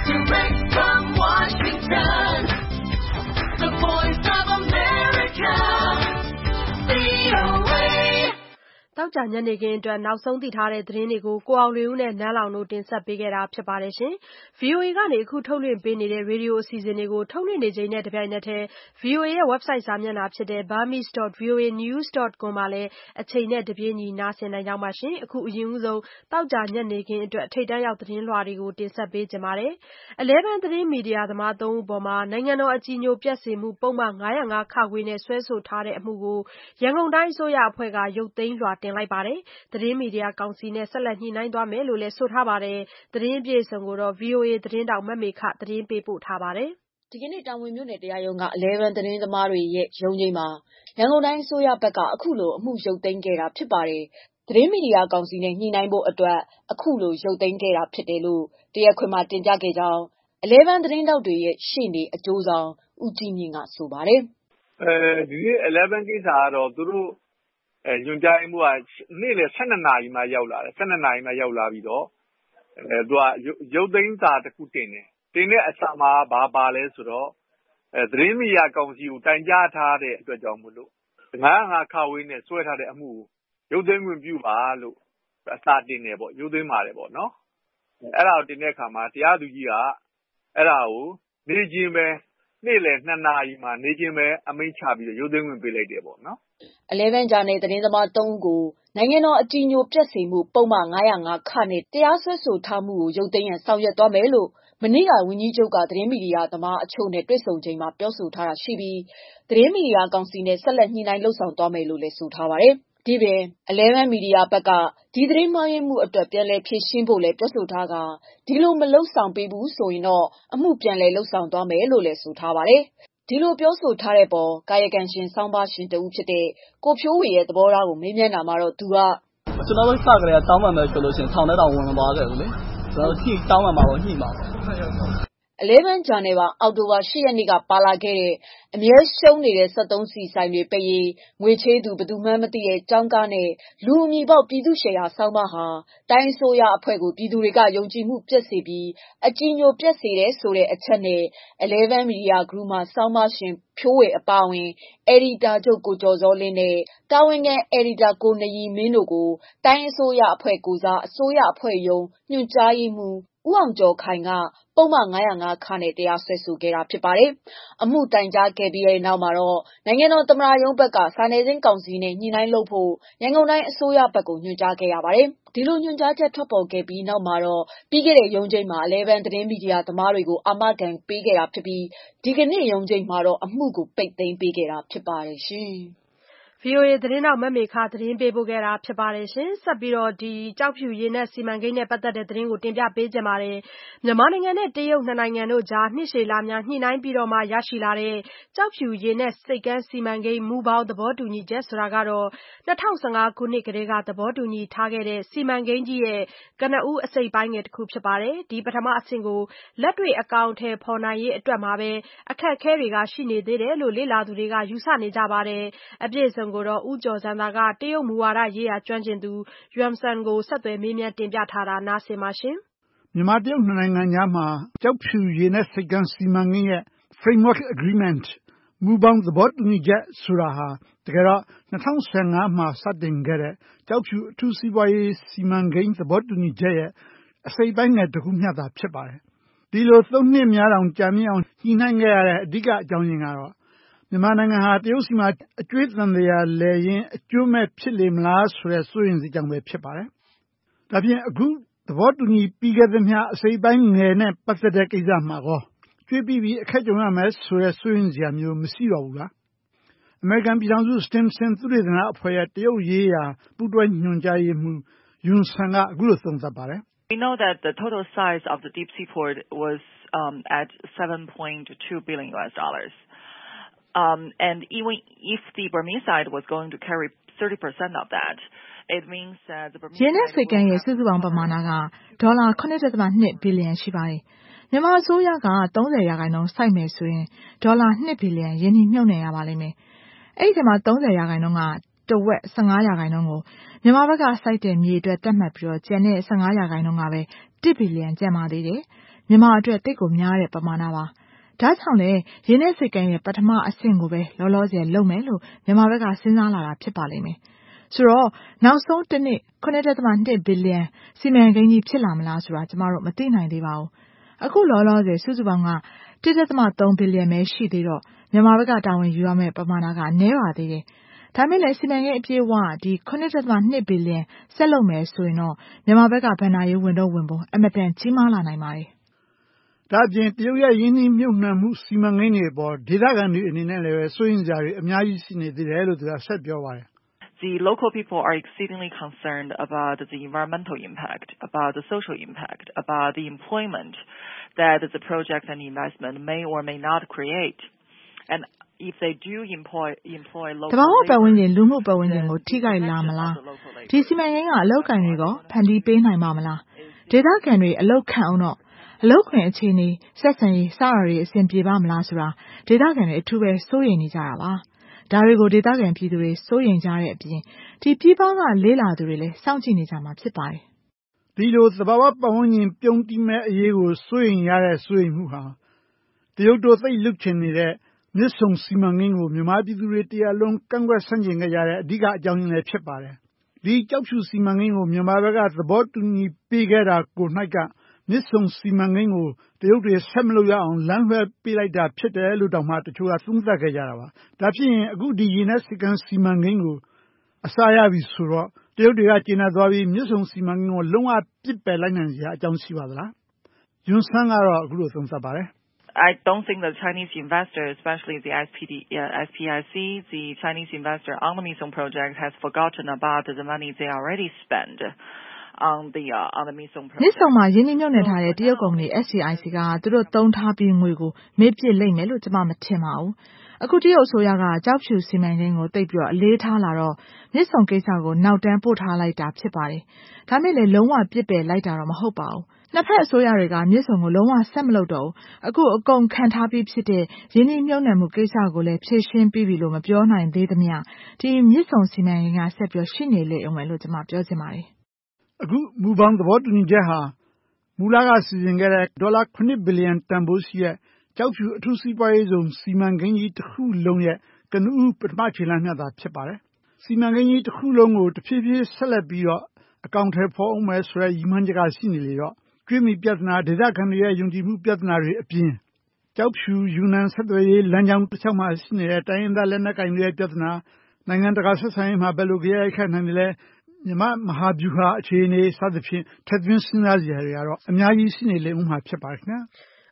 တောက်ကြညနေခင်းအတွက်နောက်ဆုံးသိထားတဲ့သတင်းတွေကိုကိုအောင်လွင်ဦးနဲ့နန်းလောင်တို့တင်ဆက်ပေးခဲ့တာဖြစ်ပါတယ်ရှင်။ V O A ကနေအခုထုတ်လွှင့်ပေးနေတဲ့ရေဒီယိုအစီအစဉ်တွေကိုထုတ်လွှင့်နေချိန်နဲ့တပြိုင်နက်တည်း V O A ရဲ့ website စာမျက်နှာဖြစ်တဲ့ burmese dot v o a news dot com မှာလည်းအချိန်နဲ့တပြေးညီနားဆင်နိုင်ကြပါရှင်။အခုအရင်ဦးဆုံးတောက်ကြညနေခင်းအတွက်ထိပ်တန်းရောက်သတင်းလွှာတွေကိုတင်ဆက်ပေးကြပါမယ်။ Eleven သတင်းမီဒီယာသမားသုံးဦးပေါ်မှာနိုင်ငံတော်အကြည်ညိုပျက်စေမှုပုဒ်မ၅၀၅ ခ နဲ့စွဲဆိုထားတဲ့အမှုကိုရန်ကုန်တိုင်းအစိုးရအဖွဲ့ကရုပ်သိမ်းလွှာတင်လိုက်ပါတယ်။သတင်းမီဒီယာကောင်စီနဲ့ဆက်လက်ညှိနှိုင်းသွားမယ်လို့လည်းဆိုထားပါတယ်။သတင်းအပြည့်အစုံကိုတော့ V O A သတင်းထောက်မမေခသတင်းပေးပို့ထားပါတယ်။ဒီကနေ့တာဝန်မြို့နယ်တရားရုံးက Eleven သတင်းသမားတွေရဲ့ရုံးချိန်မှာရန်ကုန်တိုင်းအစိုးရဘက်ကအခုလိုအမှုရုပ်သိမ်းခဲ့တာဖြစ်ပါတယ်။သတင်းမီဒီယာကောင်စီနဲ့ညှိနှိုင်းဖို့အတွက်အခုလိုရုပ်သိမ်းခဲ့တာဖြစ်တယ်လို့တရားခွင်မှာတင်ပြခဲ့ကြောင်း Eleven သတင်းထောက်တွေရဲ့ရှေ့နေအကျိုးဆောင်ဦးကြီးမြင့်ကဆိုပါတယ်။အဲဒီနေ့ Eleven ကိစ္စကတော့သူတို့အဲညွှန်ကြားမှုကနေ့လယ်၁၂နာရီမှရောက်လာတယ်၁၂နာရီမှရောက်လာပြီးတော့အဲသူကရုပ်သိမ်းစာတစ်ခုတင်တယ်တင်တဲ့အစာမှာဘာပါလဲဆိုတော့အဲသတင်းမီဒီယာကောင်စီကိုတိုင်ကြားထားတဲ့အတွက်ကြောင့်မို့လို့၅၀၅ ခ နဲ့ဆွဲထားတဲ့အမှုကိုရုပ်သိမ်းခွင့်ပြုပါလို့အစာတင်တယ်ပေါ့ရုပ်သိမ်းပါတယ်ပေါ့နော်အဲ့ဒါကိုတင်တဲ့အခါမှာတရားသူကြီးကအဲ့ဒါကိုနေချင်းပဲနေ့လယ်၂နာရီမှနေချင်းပဲအမိန့်ချပြီးတော့ရုပ်သိမ်းခွင့်ပေးလိုက်တယ်ပေါ့နော် Eleven ဂျာနယ်သတင်းသမားသုံးဦးကိုနိုင်ငံတော်အကြည်ညိုပျက်စေမှုပုဒ်မ၅၀၅ ခ နဲ့တရားစွဲဆိုထားမှုကိုရုပ်သိမ်းရန်ဆောင်ရွက်သွားမယ်လို့မနေ့ကဝန်ကြီးချုပ်ကသတင်းမီဒီယာသမားအချို့နဲ့တွေ့ဆုံချိန်မှာပြောဆိုထားတာရှိပြီးသတင်းမီဒီယာကောင်စီနဲ့ဆက်လက်ညှိနှိုင်းလုပ်ဆောင်သွားမယ်လို့လည်းဆိုထားပါတယ်။ဒီပြင် Eleven မီဒီယာဘက်ကဒီသတင်းမှားယွင်းမှုအတွက်ပြန်လည်ဖြေရှင်းဖို့လည်းပြောဆိုထားကာဒီလိုမလုပ်ဆောင်ပေးဘူးဆိုရင်တော့အမှုပြန်လည်လုပ်ဆောင်သွားမယ်လို့လည်းဆိုထားပါတယ်။ဒီလိုပြောဆိုထားတဲ့ပေါ်ကာယကံရှင်ဆောင်းပါးရှင်တဦးဖြစ်တဲ့ကိုဖြိုးဝေရဲ့သဘောထားကိုမေးမြန်းတာမှာတော့သူကကျွန်တော်တို့စကြရတောင်းပန်မယ်ဆိုလို့ရှိရင်ထောင်ထဲတောင်ဝင်မသွားခဲ့ဘူးလေကျွန်တော်တို့ညှိတောင်းပန်မှာတော့ညှိမှာ Eleven ဂျာနယ်မှာအောက်တိုဘာ၈ရက်နေ့ကပါလာခဲ့တဲ့အမြဲရှုံးနေတဲ့စက်သုံးဆီဆိုင်တွေပိတ်ရေးငွေချေးသူဘယ်သူမှမသိတဲ့ကြောင်းကားနဲ့လူအမည်ပေါက်ပြည်သူရှယ်ယာဆောင်းပါးဟာတိုင်းအစိုးရအဖွဲ့ကိုပြည်သူတွေကယုံကြည်မှုပျက်စေပြီးအကြည်ညိုပျက်စေတယ်ဆိုတဲ့အချက်နဲ့ Eleven Media Group မှဆောင်းပါးရှင်ဖြိုးဝေအပါအဝင်အယ်ဒီတာချုပ်ကိုကျော်စောလင်းနဲ့တာဝန်ခံအယ်ဒီတာကိုနရီမင်းတို့ကိုတိုင်းအစိုးရအဖွဲ့ကိုစားအစိုးရအဖွဲ့ရုံးညွှန်ကြားရေးမှူးဦးအောင်ကျော်ခိုင်ကပုဒ်မ၅၀၅ ခ နဲ့တရားစွဲဆိုခဲ့တာဖြစ်ပါတယ်။အမှုတိုင်ကြားခဲ့ပြီးတဲ့နောက်မှာတော့နိုင်ငံတော်သမ္မတရုံးဘက်ကစာနယ်ဇင်းကောင်စီနဲ့ညှိနှိုင်းလုပ်ဖို့ရန်ကုန်တိုင်းအစိုးရဘက်ကိုညွှန်ကြားခဲ့ရပါတယ်။ဒီလိုညွှန်ကြားချက်ထွက်ပေါ်ခဲ့ပြီးနောက်မှာတော့ပြီးခဲ့တဲ့ရုံးချိန်မှာ Eleven သတင်းမီဒီယာသမားတွေကိုအာမခံပေးခဲ့တာဖြစ်ပြီးဒီကနေ့ရုံးချိန်မှာတော့အမှုကိုပိတ်သိမ်းပေးခဲ့တာဖြစ်ပါတယ်ရှင်။ V ဗွီအိုအေသတင်းထောက်မမေခသတင်းပေးပို့ခဲ့တာဖြစ်ပါတယ်ရှင်။ဆက်ပြီးတော့ဒီကျောက်ဖြူရေနက်စီမံကိန်းနဲ့ပတ်သက်တဲ့သတင်းကိုတင်ပြပေးကြပါမယ်။မြန်မာနိုင်ငံနဲ့တရုတ်နှစ်နိုင်ငံတို့ကြားနှစ်ရှည်လများညှိနှိုင်းပြီးတော့မှရရှိလာတဲ့ကျောက်ဖြူရေနက်စိတ်ကမ်းစီမံကိန်းမူပေါင်းသဘောတူညီချက်ဆိုတာကတော့၂၀၁၅ခုနှစ်ကတည်းကသဘောတူညီထားခဲ့တဲ့စီမံကိန်းကြီးရဲ့ကနဦးအစိတ်ပိုင်းငယ်တစ်ခုဖြစ်ပါတယ်။ဒီပထမအဆင့်ကိုလက်တွေ့အကောင်အထည်ဖော်နိုင်ရေးအတွက်မှာပဲအခက်အခဲတွေကရှိနေသေးတယ်လို့လေ့လာသူတွေကယူဆနေကြပါတယ်။အပြည့်အစုံကိုတော့ဦးကျော်စံသာကတရုတ်မူဝါဒရေးရာကျွမ်းကျင်သူ Yuan San ကိုဆက်သွယ်မေးမြန်းတင်ပြထားတာနားဆင်ပါရှင်။မြန်မာတရုတ်နှစ်နိုင်ငံကြားမှာကျောက်ဖြူရေနက်စိတ်ကမ်းစီမံကိန်းရဲ့ Framework Agreement မူပေါင်းသဘောတူညီချက်ဆိုတာဟာတကယ်တော့၂၀၁၅မှာစတင်ခဲ့တဲ့ကျောက်ဖြူအထူးစီးပွားရေးစီမံကိန်းသဘောတူညီချက်ရဲ့အစိတ်ပိုင်းငယ်တစ်ခုမျှသာဖြစ်ပါတယ်။ဒီလိုသုံးနှစ်များတောင်ကြာမြင့်အောင်ညှိနှိုင်းခဲ့ရတဲ့အဓိကအကြောင်းရင်းကတော့မြန်မာနိုင်ငံဟာတရုတ်စီမှာအကျွေးသံတရားလဲရင်အကျိုးမဲ့ဖြစ်လေမလားဆိုတဲ့စိုးရိမ်စိတ်ကြောင့်ပဲဖြစ်ပါတယ်။ဒါဖြင့်အခုသဘောတူညီပြီးခဲ့သမျှအစိတ်ပိုင်းငယ်နဲ့ပတ်သက်တဲ့ကိစ္စမှာကောကျွေးပြီးပြီးအခက်ကြုံရမယ်ဆိုတဲ့စိုးရိမ်စရာမျိုးမရှိတော့ဘူးလား။အမေရိကန်ပြည်ထောင်စု Stimson သုတေသနအဖွဲ့ရဲ့တရုတ်ရေးရာပူးတွဲညွှန်ကြားရေးမှူး Yuan San ကအခုလိုသုံးသပ်ပါတယ်။ We know that the total size of the deep sea port was um, at seven point two billion U S dollars. Um, and even if the Burmese side was going to carry thirty percent of that, it means that the Burmese ရေနက်စိတ်ကမ်းရဲ့စုစုပေါင်းပမာဏကဒေါ်လာခုနစ်ဒသမနှစ်ဘီလီယံရှိပါတယ်။မြန်မာအစိုးရကသုံးဆယ်ရာခိုင်နှုန်းစိုက်မယ်ဆိုရင်ဒေါ်လာနှစ်ဘီလီယံရင်းနှီးမြှုပ်နှံရပါလိမ့်မယ်။အဲ့ဒီထဲမှာသုံးဆယ်ရာခိုင်နှုန်းကတဝက်၁၅ရာခိုင်နှုန်းကိုမြန်မာဘက်ကစိုက်တဲ့မြေအတွက်တတ်မှတ်ပြီးတော့ကျန်တဲ့၁၅ရာခိုင်နှုန်းကပဲတစ်ဘီလီယံကျန်ပါသေးတယ်။မြန်မာအတွက်တိတ်ကိုများတဲ့ပမာဏပါ။ဒါကြောင့်လေရေနက်စိတ်ကမ်းရဲ့ပထမအဆင့်ကိုပဲလောလောဆယ်လုပ်မယ်လို့မြန်မာဘက်ကစဉ်းစားလာတာဖြစ်ပါလိမ့်မယ်။ဆိုတော့နောက်ဆုံးတစ်နှစ်ခုနစ်ဒသမနှစ်ဘီလီယံစီမံကိန်းကြီးဖြစ်လာမလားဆိုတာကျမတို့မသိနိုင်သေးပါဘူး။အခုလောလောဆယ်စုစုပေါင်းကတစ်ဒသမသုံးဘီလီယံပဲရှိသေးတော့မြန်မာဘက်ကတာဝန်ယူရမယ့်ပမာဏကနည်းပါသေးတယ်။ဒါမဲ့လည်းစီမံကိန်းအပြည့်အဝဒီခုနစ်ဒသမနှစ်ဘီလီယံဆက်လုပ်မယ်ဆိုရင်တော့မြန်မာဘက်ကဗန်နာရေးဝင်တော့ဝင်ပုံအမတန်ကြီးမားလာနိုင်ပါတယ်။ဒါပြင်တရုတ်ရဲ့ရင်းနှီးမြှုပ်နှံမှုစီမံကိန်းတွေပေါ်ဒေသခံတွေအနေနဲ့လည်းစိုးရိမ်စရာတွေအများကြီးရှိနေသေးတယ်လို့သူကဆက်ပြောပါတယ်။ The local people are exceedingly concerned about the environmental impact, about the social impact, about the employment that the project and investment may or may not create. And if they do employ employ local တဘာဝပတ်ဝန်းကျင်လူမှုပတ်ဝန်းကျင်ကိုထိခိုက်လာမလားဒီစီမံကိန်းကအလောက်ကန်တွေကိုဖန်တီးပေးနိုင်ပါမလားဒေသခံတွေအလောက်ခံအောင်တော့အလောက်ခွင်အခြေအနေဆက်ဆံရေးစတာတွေအဆင်ပြေပါမလားဆိုတာဒေသခံတွေအထူးပဲစိုးရိမ်နေကြတာပါဒါတွေကိုဒေသခံပြည်သူတွေစိုးရိမ်ကြတဲ့အပြင်ဒီပြည်ပကလေးလာသူတွေလည်းစောင့်ကြည့်နေကြမှာဖြစ်ပါတယ်ဒီလိုသဘာဝပတ်ဝန်းကျင်ပြုံးတိမဲ့အရေးကိုစိုးရိမ်ရတဲ့စိုးရိမ်မှုဟာတရုတ်တို့သိလုချင်နေတဲ့မြစ်ဆုံစီမံကိန်းကိုမြန်မာပြည်သူတွေတရားလုံးကန့်ကွက်ဆန့်ကျင်ကြတဲ့အဓိကအကြောင်းရင်းလည်းဖြစ်ပါတယ်ဒီကြောက်ဖြူစီမံကိန်းကိုမြန်မာဘက်ကသဘောတူညီပေးခဲ့တာကို၌ကမြစ်ဆုံစီမံကိန်းကိုတရုတ်တွေဆက်မလုပ်ရအောင်လမ်းလွှဲပေးလိုက်တာဖြစ်တယ်လို့တောင်မှတချို့ကသုံးသပ်ခဲ့ကြတာပါဒါဖြစ်ရင်အခုဒီရေနက်စိတ်ကမ်းစီမံကိန်းကိုအစားရပြီဆိုတော့တရုတ်တွေကကျေနပ်သွားပြီးမြစ်ဆုံစီမံကိန်းကိုလုံးဝပြစ်ပယ်လိုက်နိုင်စရာအကြောင်းရှိပါသလားယွန်းဆန်းကတော့အခုလိုသုံးသပ်ပါတယ် I don't think the Chinese investor, especially the S P D, uh, S P I C, the Chinese investor on the Misong project has forgotten about the money they already spent on the uh, on the Misong project. မြစ်ဆုံမှာရင်းနှီးမြှုပ်နှံထားတဲ့တရုတ်ကုမ္ပဏီ S P I C ကသူတို့သုံးထားပြီးငွေကိုမေ့ပစ်လိမ့်မယ်လို့ကျွန်မမထင်ပါဘူး။အခုတရုတ်အစိုးရကကြောက်ဖြူစီမံကိန်းကိုတိတ်ပြီးတော့အလေးထားလာတော့မြစ်ဆုံကိစ္စကိုနောက်တန်းပို့ထားလိုက်တာဖြစ်ပါတယ်။ဒါမဲ့လည်းလုံးဝပြစ်ပယ်လိုက်တာတော့မဟုတ်ပါဘူး။နှစ်ဖက်အစိုးရတွေကမြစ်ဆုံကိုလုံးဝဆက်မလုပ်တော့ဘူးအခုအကုန်ခံထားပြီးဖြစ်တဲ့ရင်းနှီးမြှုပ်နှံမှုကိစ္စကိုလည်းဖြည့်ရှင်းပြီးပြီလို့မပြောနိုင်သေးသမျှဒီမြစ်ဆုံစီမံကိန်းကဆက်ပြီးရှိနေလေအောင်လို့ကျွန်မပြောချင်ပါတယ်အခုမူပေါင်းသဘောတူညီချက်ဟာမူလကစီစဉ်ခဲ့တဲ့ဒေါ်လာခုနှစ်ဘီလီယံတန်ဖိုးရှိတဲ့ကျောက်ဖြူအထူးစီးပွားရေးဇုံစီမံကိန်းကြီးတစ်ခုလုံးရဲ့ကနဦးပထမခြေလှမ်းမျှသာဖြစ်ပါတယ်စီမံကိန်းကြီးတစ်ခုလုံးကိုတဖြည်းဖြည်းဆက်လက်ပြီးတော့အကောင့်ထဲပေါ်အောင်မယ်ဆိုတဲ့ရည်မှန်းချက်ကရှိနေလေတော့ကျွေးမီပြဿနာဒေသခံတွေရဲ့ယုံကြည်မှုပြဿနာတွေအပြင်ကျောက်ဖြူယူနန်ဆက်သွယ်ရေးလမ်းကြောင်းတစ်လျှောက်မှာရှိနေတဲ့တိုင်းရင်းသားလက်နက်ကိုင်တွေရဲ့ပြဿနာနိုင်ငံတကာဆက်ဆံရေးမှာဘယ်လိုကြရိုက်ခတ်နိုင်တယ်လဲမြန်မာမဟာဗျူဟာအခြေအနေစသဖြင့်ထပ်သွင်းစဉ်းစားစရာတွေကတော့အများကြီးရှိနေလေဦးမှာဖြစ်ပါတယ်ခင်ဗျာ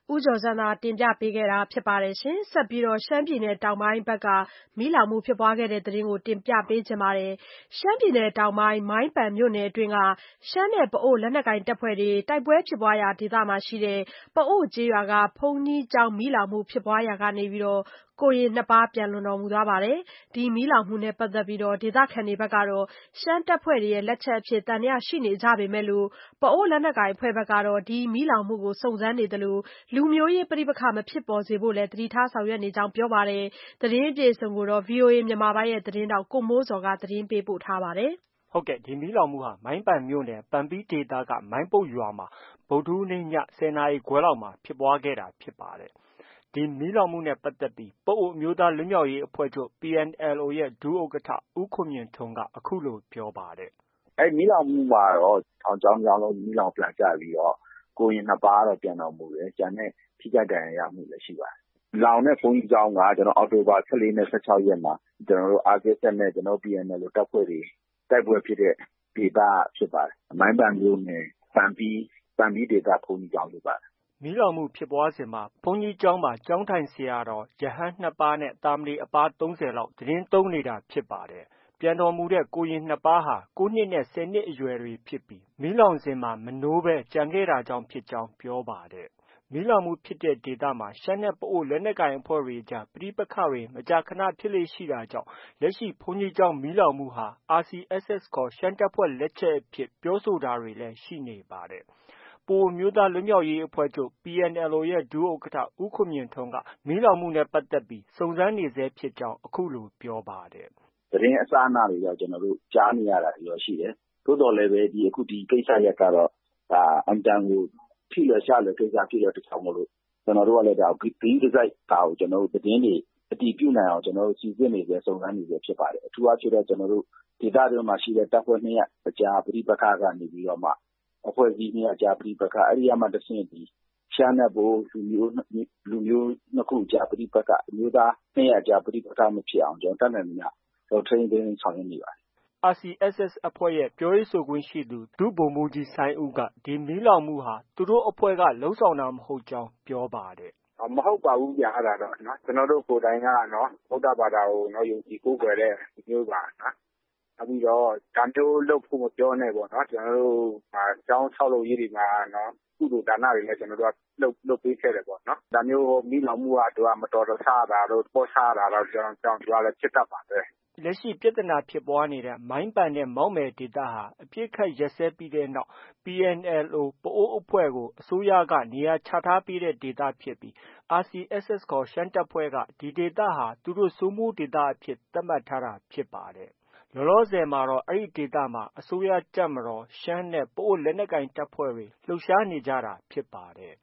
ဦးကျော်ဇံသာတင်ပြပေးခဲ့တာဖြစ်ပါတယ်ရှင်။ဆက်ပြီးတော့ရှမ်းပြည်နယ်တောင်ပိုင်းဘက်ကမီးလောင်မှုဖြစ်ပွားခဲ့တဲ့သတင်းကိုတင်ပြပေးချင်ပါတယ်။ရှမ်းပြည်နယ်တောင်ပိုင်းမိုင်းပန်မြို့နယ်အတွင်းကရှမ်းနဲ့ပအို့လက်နက်ကိုင်တပ်ဖွဲ့တွေတိုက်ပွဲဖြစ်ပွားရာဒေသမှာရှိတဲ့ပအို့ကျေးရွာကဘုန်းကြီးကျောင်းမီးလောင်မှုဖြစ်ပွားရာကနေပြီးတော့ကိုရင်နှစ်ပါးပြန်လွန်တော်မူသွားပါတယ်။ဒီမီးလောင်မှုနဲ့ပတ်သက်ပြီးတော့ဒေသခံတွေဘက်ကတော့ရှမ်းတပ်ဖွဲ့တွေရဲ့လက်ချက်အဖြစ်တန်ရာရှိနေကြပေမဲ့လို့ပအို့လက်နက်ကိုင်အဖွဲ့ဘက်ကတော့ဒီမီးလောင်မှုကိုစုံစမ်းနေတယ်လို့လူမျိုးရေးပဋိပက္ခမဖြစ်ပေါ်စေဖို့လည်းတတိထားဆောင်ရွက်နေကြောင်းပြောပါတယ်။သတင်းအပြည့်အစုံကိုတော့ ဗွီအိုအေ မြန်မာပိုင်းရဲ့သတင်းတောက်ကိုမိုးစော်ကသတင်းပေးပို့ထားပါတယ်။ဟုတ်ကဲ့ဒီမီးလောင်မှုဟာမိုင်းပန်မြို့နယ်ပန်ပီးဒေသကမိုင်းပုတ်ရွာမှာဗုဒ္ဓဟူးနေ့ညဆယ်နာရီခွဲလောက်မှာဖြစ်ပွားခဲ့တာဖြစ်ပါတယ်။ဒီမီးလောင်မှုနဲ့ပတ်သက်ပြီးပအို့အမျိုးသားလွတ်မြောက်ရေးအဖွဲ့ချုပ် P N L O ရဲ့ဒုဥက္ကဋ္ဌဦးခွန်မြင့်ထွန်းကအခုလိုပြောပါတယ်။အဲမီးလောင်မှုမှာတော့ထောင်ကျောင်းကျောင်းလုံးမီးလောင်ပြန်ကျပြီးတော့ကိုရင်နှစ်ပါးတော့ပြန်တော်မူတယ်။ကျန်တဲ့ထိခိုက်ဒဏ်ရာရမှုလည်းရှိပါတယ်။လောင်တဲ့ဘုန်းကြီးကျောင်းကကျွန်တော်အောက်တိုဘာ၁၄နဲ့၁၆ရက်မှာကျွန်တော်တို့ R K Z နဲ့ကျွန်တော် P N L O တပ်ဖွဲ့တွေတိုက်ပွဲဖြစ်တဲ့ဒေသဖြစ်ပါတယ်။မိုင်းပန်မြို့နယ်ပန်ပီးပန်ပီးဒေသဘုန်းကြီးကျောင်းဖြစ်ပါတယ်။မီးလောင်မှုဖြစ်ပွားစဉ်မှာဘုန်းကြီးကျောင်းမှာကျောင်းထိုင်ဆရာတော်ရဟန်းနှစ်ပါးနဲ့တာမဏေအပါး၃၀လောက်သတင်းသုံးနေတာဖြစ်ပါတယ်။ပြန်တော်မူတဲ့ကိုရင်နှစ်ပါးဟာ၉နှစ်နဲ့၁၀နှစ်အရွယ်တွေဖြစ်ပြီးမီးလောင်စဉ်မှာမနိုးပဲကြံခဲ့တာကြောင့်ဖြစ်ကြောင်းပြောပါတယ်။မီးလောင်မှုဖြစ်တဲ့ဒေသမှာရှမ်းနဲ့ပအို့လက်နက်ကိုင်အဖွဲ့တွေကြားပဋိပက္ခတွေမကြာခဏဖြစ်လေ့ရှိတာကြောင့်လက်ရှိဘုန်းကြီးကျောင်းမီးလောင်မှုဟာ R C S S ခေါ်ရှမ်းတပ်ဖွဲ့လက်ချက်အဖြစ်ပြောဆိုတာတွေလည်းရှိနေပါတယ်။ပအို့အမျိုးသားလွတ်မြောက်ရေးအဖွဲ့ချုပ် P N L O ရဲ့ဒုဥက္ကဋ္ဌဦးခွန်မြင့်ထွန်းကမီးလောင်မှုနဲ့ပတ်သက်ပြီးစုံစမ်းနေဆဲဖြစ်ကြောင်းအခုလိုပြောပါတယ်။သတင်းအစအနတွေတော့ကျွန်တော်တို့ကြားနေရတာတွေတော့ရှိတယ်။သို့တော်လည်းပဲဒီအခုဒီကိစ္စရက်ကတော့ဒါအန်တန်ကိုထိလျှလကိစ္စဖြစ်တဲ့တခြားမလို့ကျွန်တော်တို့ကလည်းဒါဂိမ်းဒီဇိုက်ဒါကိုကျွန်တော်တို့သတင်းတွေအတည်ပြုနိုင်အောင်ကျွန်တော်တို့စီစဉ်နေကြစုံစမ်းနေကြဖြစ်ပါတယ်။အထူးအားဖြင့်တော့ကျွန်တော်တို့ဒေသတွေမှာရှိတဲ့တပ်ဖွဲ့နှစ်ရပ်အကြားပဋိပက္ခကနေပြီးတော့မှအဖွဲ့အစည်းနှစ်ရပ်အကြားပဋိပက္ခအဲ့ဒီအမှတဆင့်ဒီရှမ်းနဲ့ဘိုးလူမျိုးလူမျိုးနှစ်ခုအကြားပဋိပက္ခအမျိုးသားနှစ်ရပ်အကြားပဋိပက္ခမဖြစ်အောင်ကျွန်တော်တတ်နိုင်များတော့ထိန်းသိမ်းဆောင်ရွက်နေပါတယ်။ R C S S အဖွဲ့ရဲ့ပြောရေးဆိုခွင့်ရှိသူဒုဗိုလ်မှူးကြီးစိုင်းဦးကဒီမီးလောင်မှုဟာသူတို့အဖွဲ့ကလှုံ့ဆော်တာမဟုတ်ကြောင်းပြောပါတယ်။မဟုတ်ပါဘူးဗျာအဲ့ဒါတော့နော်ကျွန်တော်တို့ကိုယ်တိုင်ကနော်ဗုဒ္ဓဘာသာကိုနော်ယုံကြည်ကိုးကွယ်တဲ့မျိုးပါနော်နောက်ပြီးတော့ဒါမျိုးလုပ်ဖို့မပြောနဲ့ပေါ့နော်ကျွန်တော်တို့ကျောင်းဆောက်လုပ်ရေးတွေမှာနော်ကုသိုလ်ဒါနတွေလည်းကျွန်တော်တို့ကလုပ်လုပ်ပေးခဲ့တယ်ပေါ့နော်ဒါမျိုးမီးလောင်မှုကတို့ကမတော်တဆတာတို့ပေါ်ဆတာတော့ကျွန်တော်ကြောင့်တို့ကလည်းဖြစ်တတ်ပါတယ်လက်ရှိပြဿနာဖြစ်ပွားနေတဲ့မိုင်းပန်နဲ့မောက်မယ်ဒေသဟာအပြစ်ခတ်ရက်စဲပြီးတဲ့နောက် P N L O ပအို့အဖွဲ့ကိုအစိုးရကနေရာချထားပေးတဲ့ဒေသဖြစ်ပြီး R C S S ခေါ်ရှမ်းတပ်ဖွဲ့ကဒီဒေသဟာသူတို့စိုးမိုးဒေသအဖြစ်သတ်မှတ်ထားတာဖြစ်ပါတယ်။လောလောဆယ်မှာတော့အဲ့ဒီဒေသမှာအစိုးရတပ်မတော်ရှမ်းနဲ့ပအို့လက်နက်ကိုင်တပ်ဖွဲ့တွေလှုပ်ရှားနေကြတာဖြစ်ပါတယ်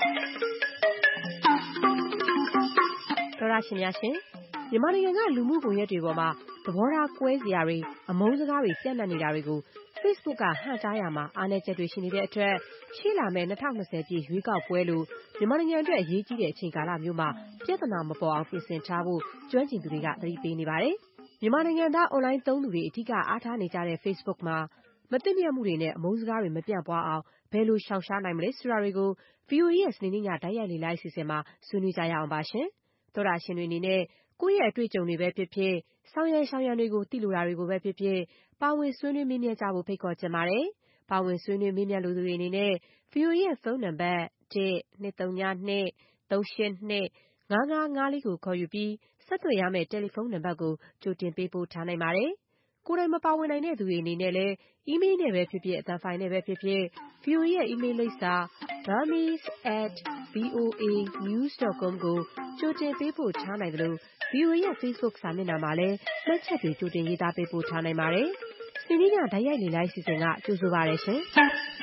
။ဒေါ်ရရှင်များရှင်မြန်မာနိုင်ငံကလူမှုကွန်ရက်တွေပေါ်မှာသဘောထားကွဲစရာတွေအမုန်းစကားတွေပြန့်နှံ့နေတာတွေကို Facebook ကဟန့်တားရမှာအားနည်းချက်တွေရှိနေတဲ့အတွက်ရှေ့လာမယ့်၂၀၂၀ပြည့်ရွေးကောက်ပွဲလို့မြန်မာနိုင်ငံအတွက်အရေးကြီးတဲ့အချိန်ကာလမျိုးမှာပြဿနာမပေါ်အောင်ပြင်ဆင်ထားဖို့ကျွမ်းကျင်သူတွေကသတိပေးနေပါတယ်။မြန်မာနိုင်ငံသားအွန်လိုင်းသုံးသူတွေအထူးအားထားနေကြတဲ့ Facebook မှာမသင့်မြတ်မှုတွေနဲ့အမုန်းစကားတွေမပြန့်ပွားအောင်ဘယ်လိုရှောင်ရှားနိုင်မလဲဆိုတာတွေကို ဗွီအိုအေရဲ့စနေနေ့ညတိုက်ရိုက်လေ့လာအစီအစဉ်မှာဆွေးနွေးကြရအောင်ပါရှင်။သောတာရှင်တွေအနေနဲ့ကိုယ့်ရဲ့အတွေ့အကြုံတွေပဲဖြစ်ဖြစ်ဆောင်ရန်ရှောင်ရန်တွေကိုသိလိုတာတွေကိုပဲဖြစ်ဖြစ်ပါဝင်ဆွေးနွေးမေးမြန်းကြဖို့ဖိတ်ခေါ်ချင်ပါတယ်။ပါဝင်ဆွေးနွေးမေးမြန်းလိုသူတွေအနေနဲ့ ဗွီအိုအေရဲ့ဖုန်းနံပါတ် ၁ ၂၃၂ ၃၈၂ ၅၅၅၄ကိုခေါ်ယူပြီးဆက်သွယ်ရမယ့်တယ်လီဖုန်းနံပါတ်ကိုကြိုတင်ပေးပို့ထားနိုင်ပါတယ်။ကိုယ်တိုင်မပါဝင်နိုင်တဲ့သူတွေအနေနဲ့လည်းအီးမေးလ်နဲ့ပဲဖြစ်ဖြစ်အသံဖိုင်နဲ့ပဲဖြစ်ဖြစ် ဗွီအိုအေရဲ့အီးမေးလ်လိပ်စာ burmese at voa news dot com ကိုကြိုတင်ပေးပို့ထားနိုင်တယ်လို့ ဗွီအိုအေရဲ့ Facebook စာမျက်နှာမှာလည်းမှတ်ချက်တွေကြိုတင်ရေးသားပေးပို့ထားနိုင်ပါတယ်။စနေညဓာတ်ရိုက်လေ့လာအစီအစဉ်ကကြိုဆိုပါရရှင်။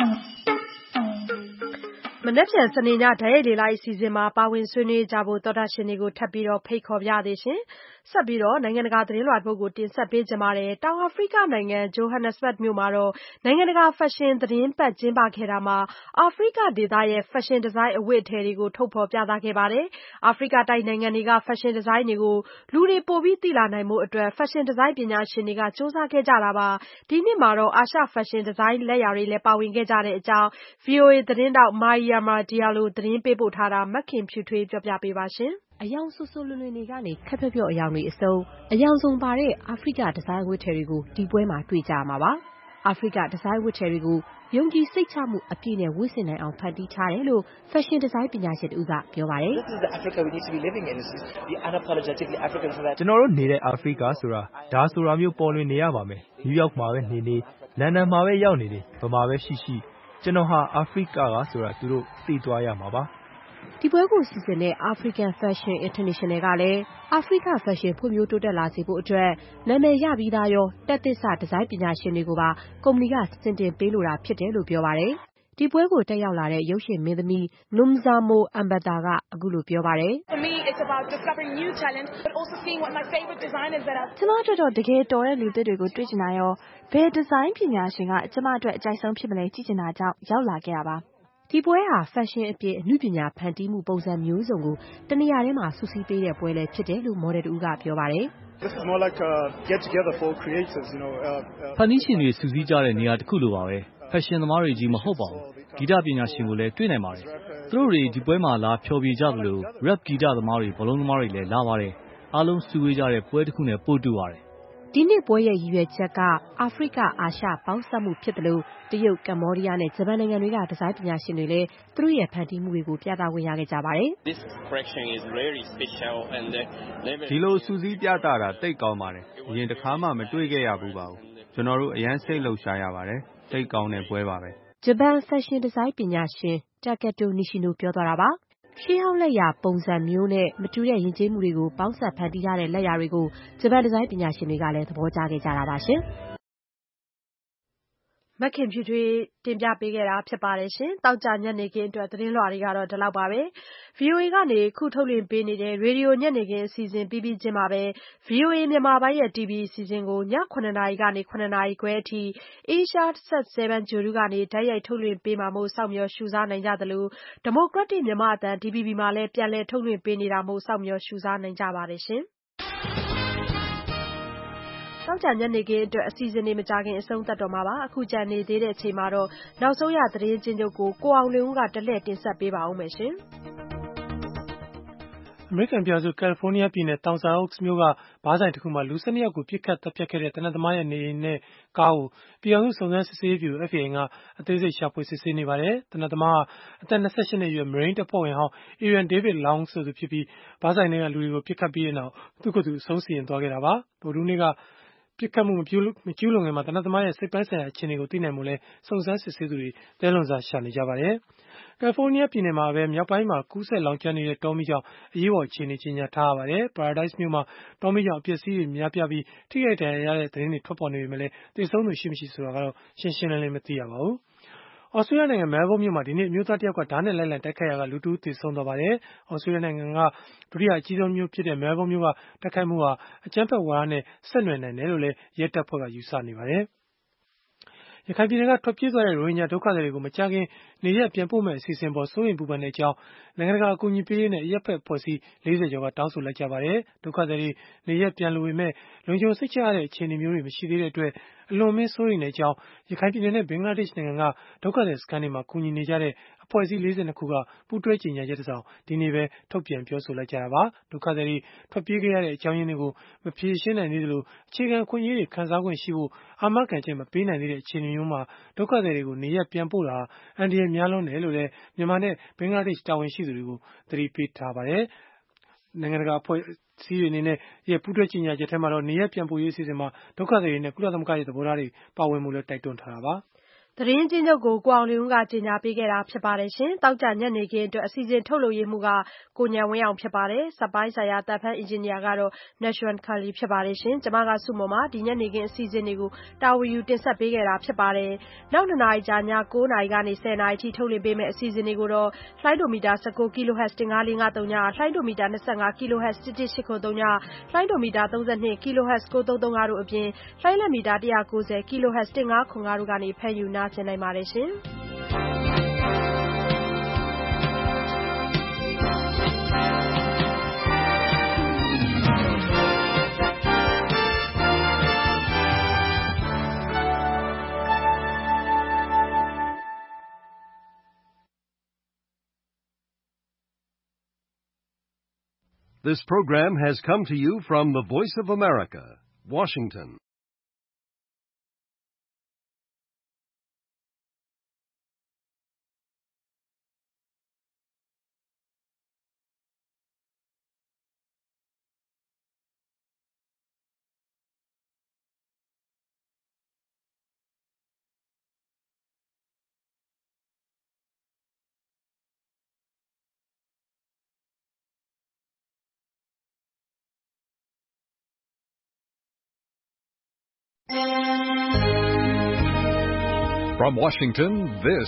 မနက်ဖြန်စနေညဓာတ်ရိုက်လေ့လာအစီအစဉ်မှာပါဝင်ဆွေးနွေးကြဖို့သောတာရှင်တွေကိုထပ်ပြီးတော့ဖိတ်ခေါ်ပြသေးရှင်။ဆက်ပြီးတော့နိုင်ငံတကာသတင်းလွှာပုဂ္ဂိုလ်တင်ဆက်ပေးကြပါတယ်။တောင်အာဖရိကနိုင်ငံဂျိုဟန်နက်စဘတ်မြို့မှာတော့နိုင်ငံတကာဖက်ရှင်သတင်းပတ်ကျင်းပခဲ့တာမှာအာဖရိကဒေသရဲ့ဖက်ရှင်ဒီဇိုင်းအဝတ်အထည်တွေကိုထုတ်ဖော်ပြသခဲ့ပါတယ်။အာဖရိကတိုက်နိုင်ငံတွေကဖက်ရှင်ဒီဇိုင်းတွေကိုလူတွေပိုပြီးသိလာနိုင်ဖို့အတွက်ဖက်ရှင်ဒီဇိုင်းပညာရှင်တွေကစူးစမ်းခဲ့ကြတာပါ။ဒီနှစ်မှာတော့အာရှဖက်ရှင်ဒီဇိုင်းလက်ရာတွေလည်းပါဝင်ခဲ့ကြတဲ့အကြောင်း ဗီအိုအေ သတင်းတောက်မာရီယာမာဒီယာလိုသတင်းပေးပို့ထားတာမခင်ဖြူထွေးပြောပြပေးပါရှင်။အယောင်ဆူဆူလွန်လွန်တွေကနေခက်ဖြော့ဖြော့အယောင်တွေအစုံအယောင်စုံပါတဲ့အာဖရိကဒီဇိုင်းဝတ်ထည်တွေကိုဒီပွဲမှာတွေ့ကြမှာပါ။အာဖရိကဒီဇိုင်းဝတ်ထည်တွေကိုယုံကြည်စိတ်ချမှုအပြည့်နဲ့ဝတ်ဆင်နိုင်အောင်ဖန်တီးထားတယ်လို့ဖက်ရှင်ဒီဇိုင်းပညာရှင်တူကပြောပါတယ်။ "ကျွန်တော်တို့နေတဲ့အာဖရိကဆိုတာဒါဆိုတာမျိုးပေါ်လွင်နေရပါမယ်။နယူးယောက်မှာပဲနေနေလန်ဒန်မှာပဲရောက်နေနေဘယ်မှာပဲရှိရှိကျွန်တော်ဟာအာဖရိကကဆိုတာသူတို့သိသွားရမှာပါ။ဒီပွဲကိုစီစဉ်တဲ့ African Fashion International ကလည်းအာဖရိကဖက်ရှင်ဖွံ့ဖြိုးတိုးတက်လာစေဖို့အတွက်နာမည်ရပြီးသားရောတက်သစ်စဒီဇိုင်းပညာရှင်တွေကိုပါကုမ္ပဏီကစင်တင်ပေးလိုတာဖြစ်တယ်လို့ပြောပါတယ်။ဒီပွဲကိုတက်ရောက်လာတဲ့ရုပ်ရှင်မင်းသမီး Nomzamo Ambata ကအခုလိုပြောပါတယ်။ " ကျမအတွက်တော့တကယ်တော်တဲ့လူသစ်တွေကိုတွေ့ချင်တာရောဘယ်ဒီဇိုင်းပညာရှင်ကကျမအတွက်အကြိုက်ဆုံးဖြစ်မလဲကြည့်ချင်တာကြောင့်ရောက်လာခဲ့တာပါ။ဒီပွဲဟာဖက်ရှင်အပြင်အမှုပညာဖန်တီးမှုပုံစံမျိုးစုံကိုတနေရာထဲမှာစုစည်းပေးတဲ့ပွဲလည်းဖြစ်တယ်လို့မော်ဒယ်တူကပြောပါတယ်။ "ဖန်တီးရှင်တွေစုစည်းကြတဲ့နေရာတစ်ခုလိုပါပဲ။ဖက်ရှင်သမားတွေကြီးမဟုတ်ပါဘူး။ဂီတပညာရှင်ကိုလည်းတွေ့နိုင်ပါတယ်။သူတို့တွေဒီပွဲမှာလာဖျော်ဖြေကြသလို rap ဂီတသမားတွေဘောလုံးသမားတွေလည်းလာပါတယ်။အားလုံးစုဝေးကြတဲ့ပွဲတစ်ခုနဲ့ပိုတူပါတယ်။ " ဒီနှစ်ပွဲရဲ့ရည်ရွယ်ချက်ကအာဖရိကအာရှပေါင်းစပ်မှုဖြစ်တယ်လို့တရုတ်ကမ္ဘောဒီးယားနဲ့ဂျပန်နိုင်ငံတွေကဒီဇိုင်းပညာရှင်တွေလည်းသူတို့ရဲ့ဖန်တီးမှုတွေကိုပြသခွင့်ရခဲ့ကြပါတယ်။ "ဒီလိုစုစည်းပြသတာသိပ်ကောင်းပါတယ်။အရင်တစ်ခါမှမတွေ့ခဲ့ရဘူးပါဘူး။ကျွန်တော်တို့အရန်စိတ်လှုပ်ရှားရပါတယ်။သိပ်ကောင်းတဲ့ပွဲပါပဲ။ဂျပန်ဖက်ရှင်ဒီဇိုင်းပညာရှင် Taketo Nishino ပြောသွားတာပါ။ရှေးဟောင်းလက်ရာပုံစံမျိုးနဲ့မတူတဲ့ယဉ်ကျေးမှုတွေကိုပေါင်းစပ်ဖန်တီးထားတဲ့လက်ရာတွေကိုဂျပန်ဒီဇိုင်းပညာရှင်တွေကလည်းသဘောကျခဲ့ကြတာပါရှင်။မခင်ဖြူထွေးတင်ပြပေးခဲ့တာဖြစ်ပါတယ်ရှင်။တောက်ကြညနေခင်းအတွက်သတင်းလွှာတွေကတော့ဒီလောက်ပါပဲ။ ဗီအိုအေကနေခုထုတ်လွှင့်ပေးနေတဲ့ရေဒီယိုညနေခင်းအစီအစဉ်ပြီးပြီးချင်းမှာပဲ ဗီအိုအေမြန်မာပိုင်းရဲ့ တီဗီအစီအစဉ်ကိုညခုနှစ်နာရီကနေခုနှစ်နာရီခွဲအထိ Asia ဆယ့်ဆယ်ဗန်ဂြိုဟ်တုကနေတိုက်ရိုက်ထုတ်လွှင့်ပေးမှာမို့စောင့်မျှော်ရှုစားနိုင်ကြသလို ဒီမိုကရက်တစ်မြန်မာအသံ ဒီဗီဘီ မှာလည်းပြန်လည်ထုတ်လွှင့်ပေးနေတာမို့စောင့်မျှော်ရှုစားနိုင်ကြပါတယ်ရှင်။တောက်ကြညနေခင်းအတွက်အစီအစဉ်တွေမကြခင်အဆုံးသတ်တော့မှာပါ။အခုကြံနေသေးတဲ့အချိန်မှာတော့နောက်ဆုံးရသတင်းချင်းချုပ်ကိုကိုအောင်လင်းဦးကတလှည့်တင်ဆက်ပေးပါဦးမယ်ရှင်။အမေရိကန်ပြည်ထောင်စုကယ်လီဖိုးနီးယားပြည်နယ်တောင်ဆာအုပ်စ်မြို့ကဘားဆိုင်တစ်ခုမှာလူ၁၂ယောက်ကိုပစ်ခတ်သတ်ဖြတ်ခဲ့တဲ့သေနတ်သမားရဲ့နေအိမ်နဲ့ကားကိုပြည်ထောင်စုစုံစမ်းစစ်ဆေးရေးဗျူရို F B I ကအသေးစိတ်ရှာဖွေစစ်ဆေးနေပါတယ်။သေနတ်သမားဟာအသက်၂၈နှစ်အရွယ် Marine တပ်ဖွဲ့ဝင်ဟောင်း Aaron David Long ဆိုသူဖြစ်ပြီးဘားဆိုင်ထဲကလူတွေကိုပစ်ခတ်ပြီးနောက်သူ့ကိုယ်သူအဆုံးစီရင်သွားခဲ့တာပါ။ဗုဒ္ဓဟူးနေ့ကပစ်ခတ်မှုမကျူးလွန်ခင်သေနတ်သမားရဲ့စိတ်ပိုင်းဆိုင်ရာအခြေအနေကိုသိနိုင်ဖို့လည်းစုံစမ်းစစ်ဆေးသူတွေသဲလွန်စရှာနေကြပါတယ်။ကယ်လီဖိုးနီးယားပြည်နယ်မှာပဲမြောက်ပိုင်းမှာကူးစက်လောင်ကျွမ်းနေတဲ့တောမီးကြောင့်အရေးပေါ်အခြေအနေကြေညာထားရပါတယ်။ Paradise မြို့မှာတောမီးကြောင့်အပျက်အစီးတွေများပြားပြီးထိခိုက်ဒဏ်ရာရတဲ့သတင်းတွေထွက်ပေါ်နေပေမဲ့သေဆုံးသူရှိမရှိဆိုတာကတော့ရှင်းရှင်းလင်းလင်းမသိရပါဘူး။ဩစတြေးလျနိုင်ငံမဲလ်ဘုန်းမြို့မှာဒီနေ့အမျိုးသားတစ်ယောက်ကဓားနဲ့လိုက်လံတိုက်ခိုက်ရာကလူတစ်ဦးသေဆုံးသွားပါတယ်။ဩစတြေးလျနိုင်ငံကဒုတိယအကြီးဆုံးမြို့ဖြစ်တဲ့မဲလ်ဘုန်းမြို့ကတိုက်ခိုက်မှုဟာအကြမ်းဖက်ဝါဒနဲ့ဆက်နွယ်နိုင်တယ်လို့လည်းရဲတပ်ဖွဲ့ကယူဆနေပါတယ်။ရခိုင်ပြည်နယ်ကထွက်ပြေးသွားတဲ့ရိုဟင်ဂျာဒုက္ခသည်တွေကိုမကြာခင်နေရပ်ပြန်ပို့မယ့်အစီအစဉ်ပေါ်စိုးရိမ်ပူပန်တဲ့အကြောင်းနိုင်ငံတကာအကူအညီပေးရေးနဲ့အရပ်ဖက်အဖွဲ့အစည်းလေးဆယ်ကျော်ကတောင်းဆိုလိုက်ကြပါတယ်။ဒုက္ခသည်တွေနေရပ်ပြန်လိုပေမဲ့လုံခြုံစိတ်ချရတဲ့အခြေအနေမျိုးတွေမရှိသေးတဲ့အတွက်အလွန်အမင်းစိုးရိမ်တဲ့အကြောင်းရခိုင်ပြည်နယ်နဲ့ဘင်္ဂလားဒေ့ရှ်နိုင်ငံကဒုက္ခသည်စခန်းတွေမှာကူညီနေကြတဲ့အဖွဲ့အစည်းလေးဆယ်နှစ်ခုကပူးတွဲကြေညာချက်တစ်စောင်ဒီနေ့ပဲထုတ်ပြန်ပြောဆိုလိုက်ကြတာပါ။ဒုက္ခသည်တွေထွက်ပြေးခဲ့ရတဲ့အကြောင်းရင်းတွေကိုမဖြေရှင်းနိုင်သေးသလိုအခြေခံအခွင့်အရေးတွေခံစားခွင့်ရှိဖို့အာမခံချက်မပေးနိုင်သေးတဲ့အခြေအနေမျိုးမှာဒုက္ခသည်တွေကိုနေရပ်ပြန်ပို့တာအန္တရာယ်များလွန်းတယ်လို့လည်းမြန်မာနဲ့ဘင်္ဂလားဒေ့ရှ်တာဝန်ရှိသူတွေကိုသတိပေးထားပါတယ်။နိုင်ငံတကာအဖွဲ့အစည်းတွေအနေနဲ့ရဲ့ပူးတွဲကြေညာချက်ထဲမှာတော့နေရပ်ပြန်ပို့ရေးအစီအစဉ်မှာဒုက္ခသည်တွေနဲ့ကုလသမဂ္ဂရဲ့သဘောထားတွေပါဝင်မှုလည်းတိုက်တွန်းထားတာပါ။သတင်းချင်းချုပ်ကိုကိုအောင်လွင်ဦးကကြေညာပေးခဲ့တာဖြစ်ပါတယ်ရှင်။တောက်ကြညနေခင်းအတွက်အစီအစဉ်ထုတ်လုပ်ရေးမှုကကိုဉာဏ်ဝင်းအောင်ဖြစ်ပါတယ်။စက်ပိုင်းဆိုင်ရာတပ်ဖန်းအင်ဂျင်နီယာကတော့ Nashwan Kali ဖြစ်ပါတယ်ရှင်။ကျွန်မကစုမုံပါဒီညနေခင်းအစီအစဉ်တွေကိုတာဝန်ယူတင်ဆက်ပေးခဲ့တာဖြစ်ပါတယ်။နောက်နှစ်နာရီကြာညကိုးနာရီကနေဆယ်နာရီထိထုတ်လွှင့်ပေးမယ့်အစီအစဉ်တွေကိုတော့လှိုင်းဒိုမီတာ၁၉ kHz တစ်ငါးလေးငါးသုံးညလှိုင်းဒိုမီတာ၂၅ kHz တစ်တစ်ရှစ်ခုသုံးညလှိုင်းဒိုမီတာ၃၂ kHz ကိုးသုံးသုံးငါးတို့အပြင်လှိုင်းလက်မီတာ၁၉၀ kHz တစ်ငါးခုငါးတို့ကနေဖမ်းယူနားဆင်နိုင်ပါတယ်ရှင်။ This program has come to you from the Voice of America, Washington. From Washington, this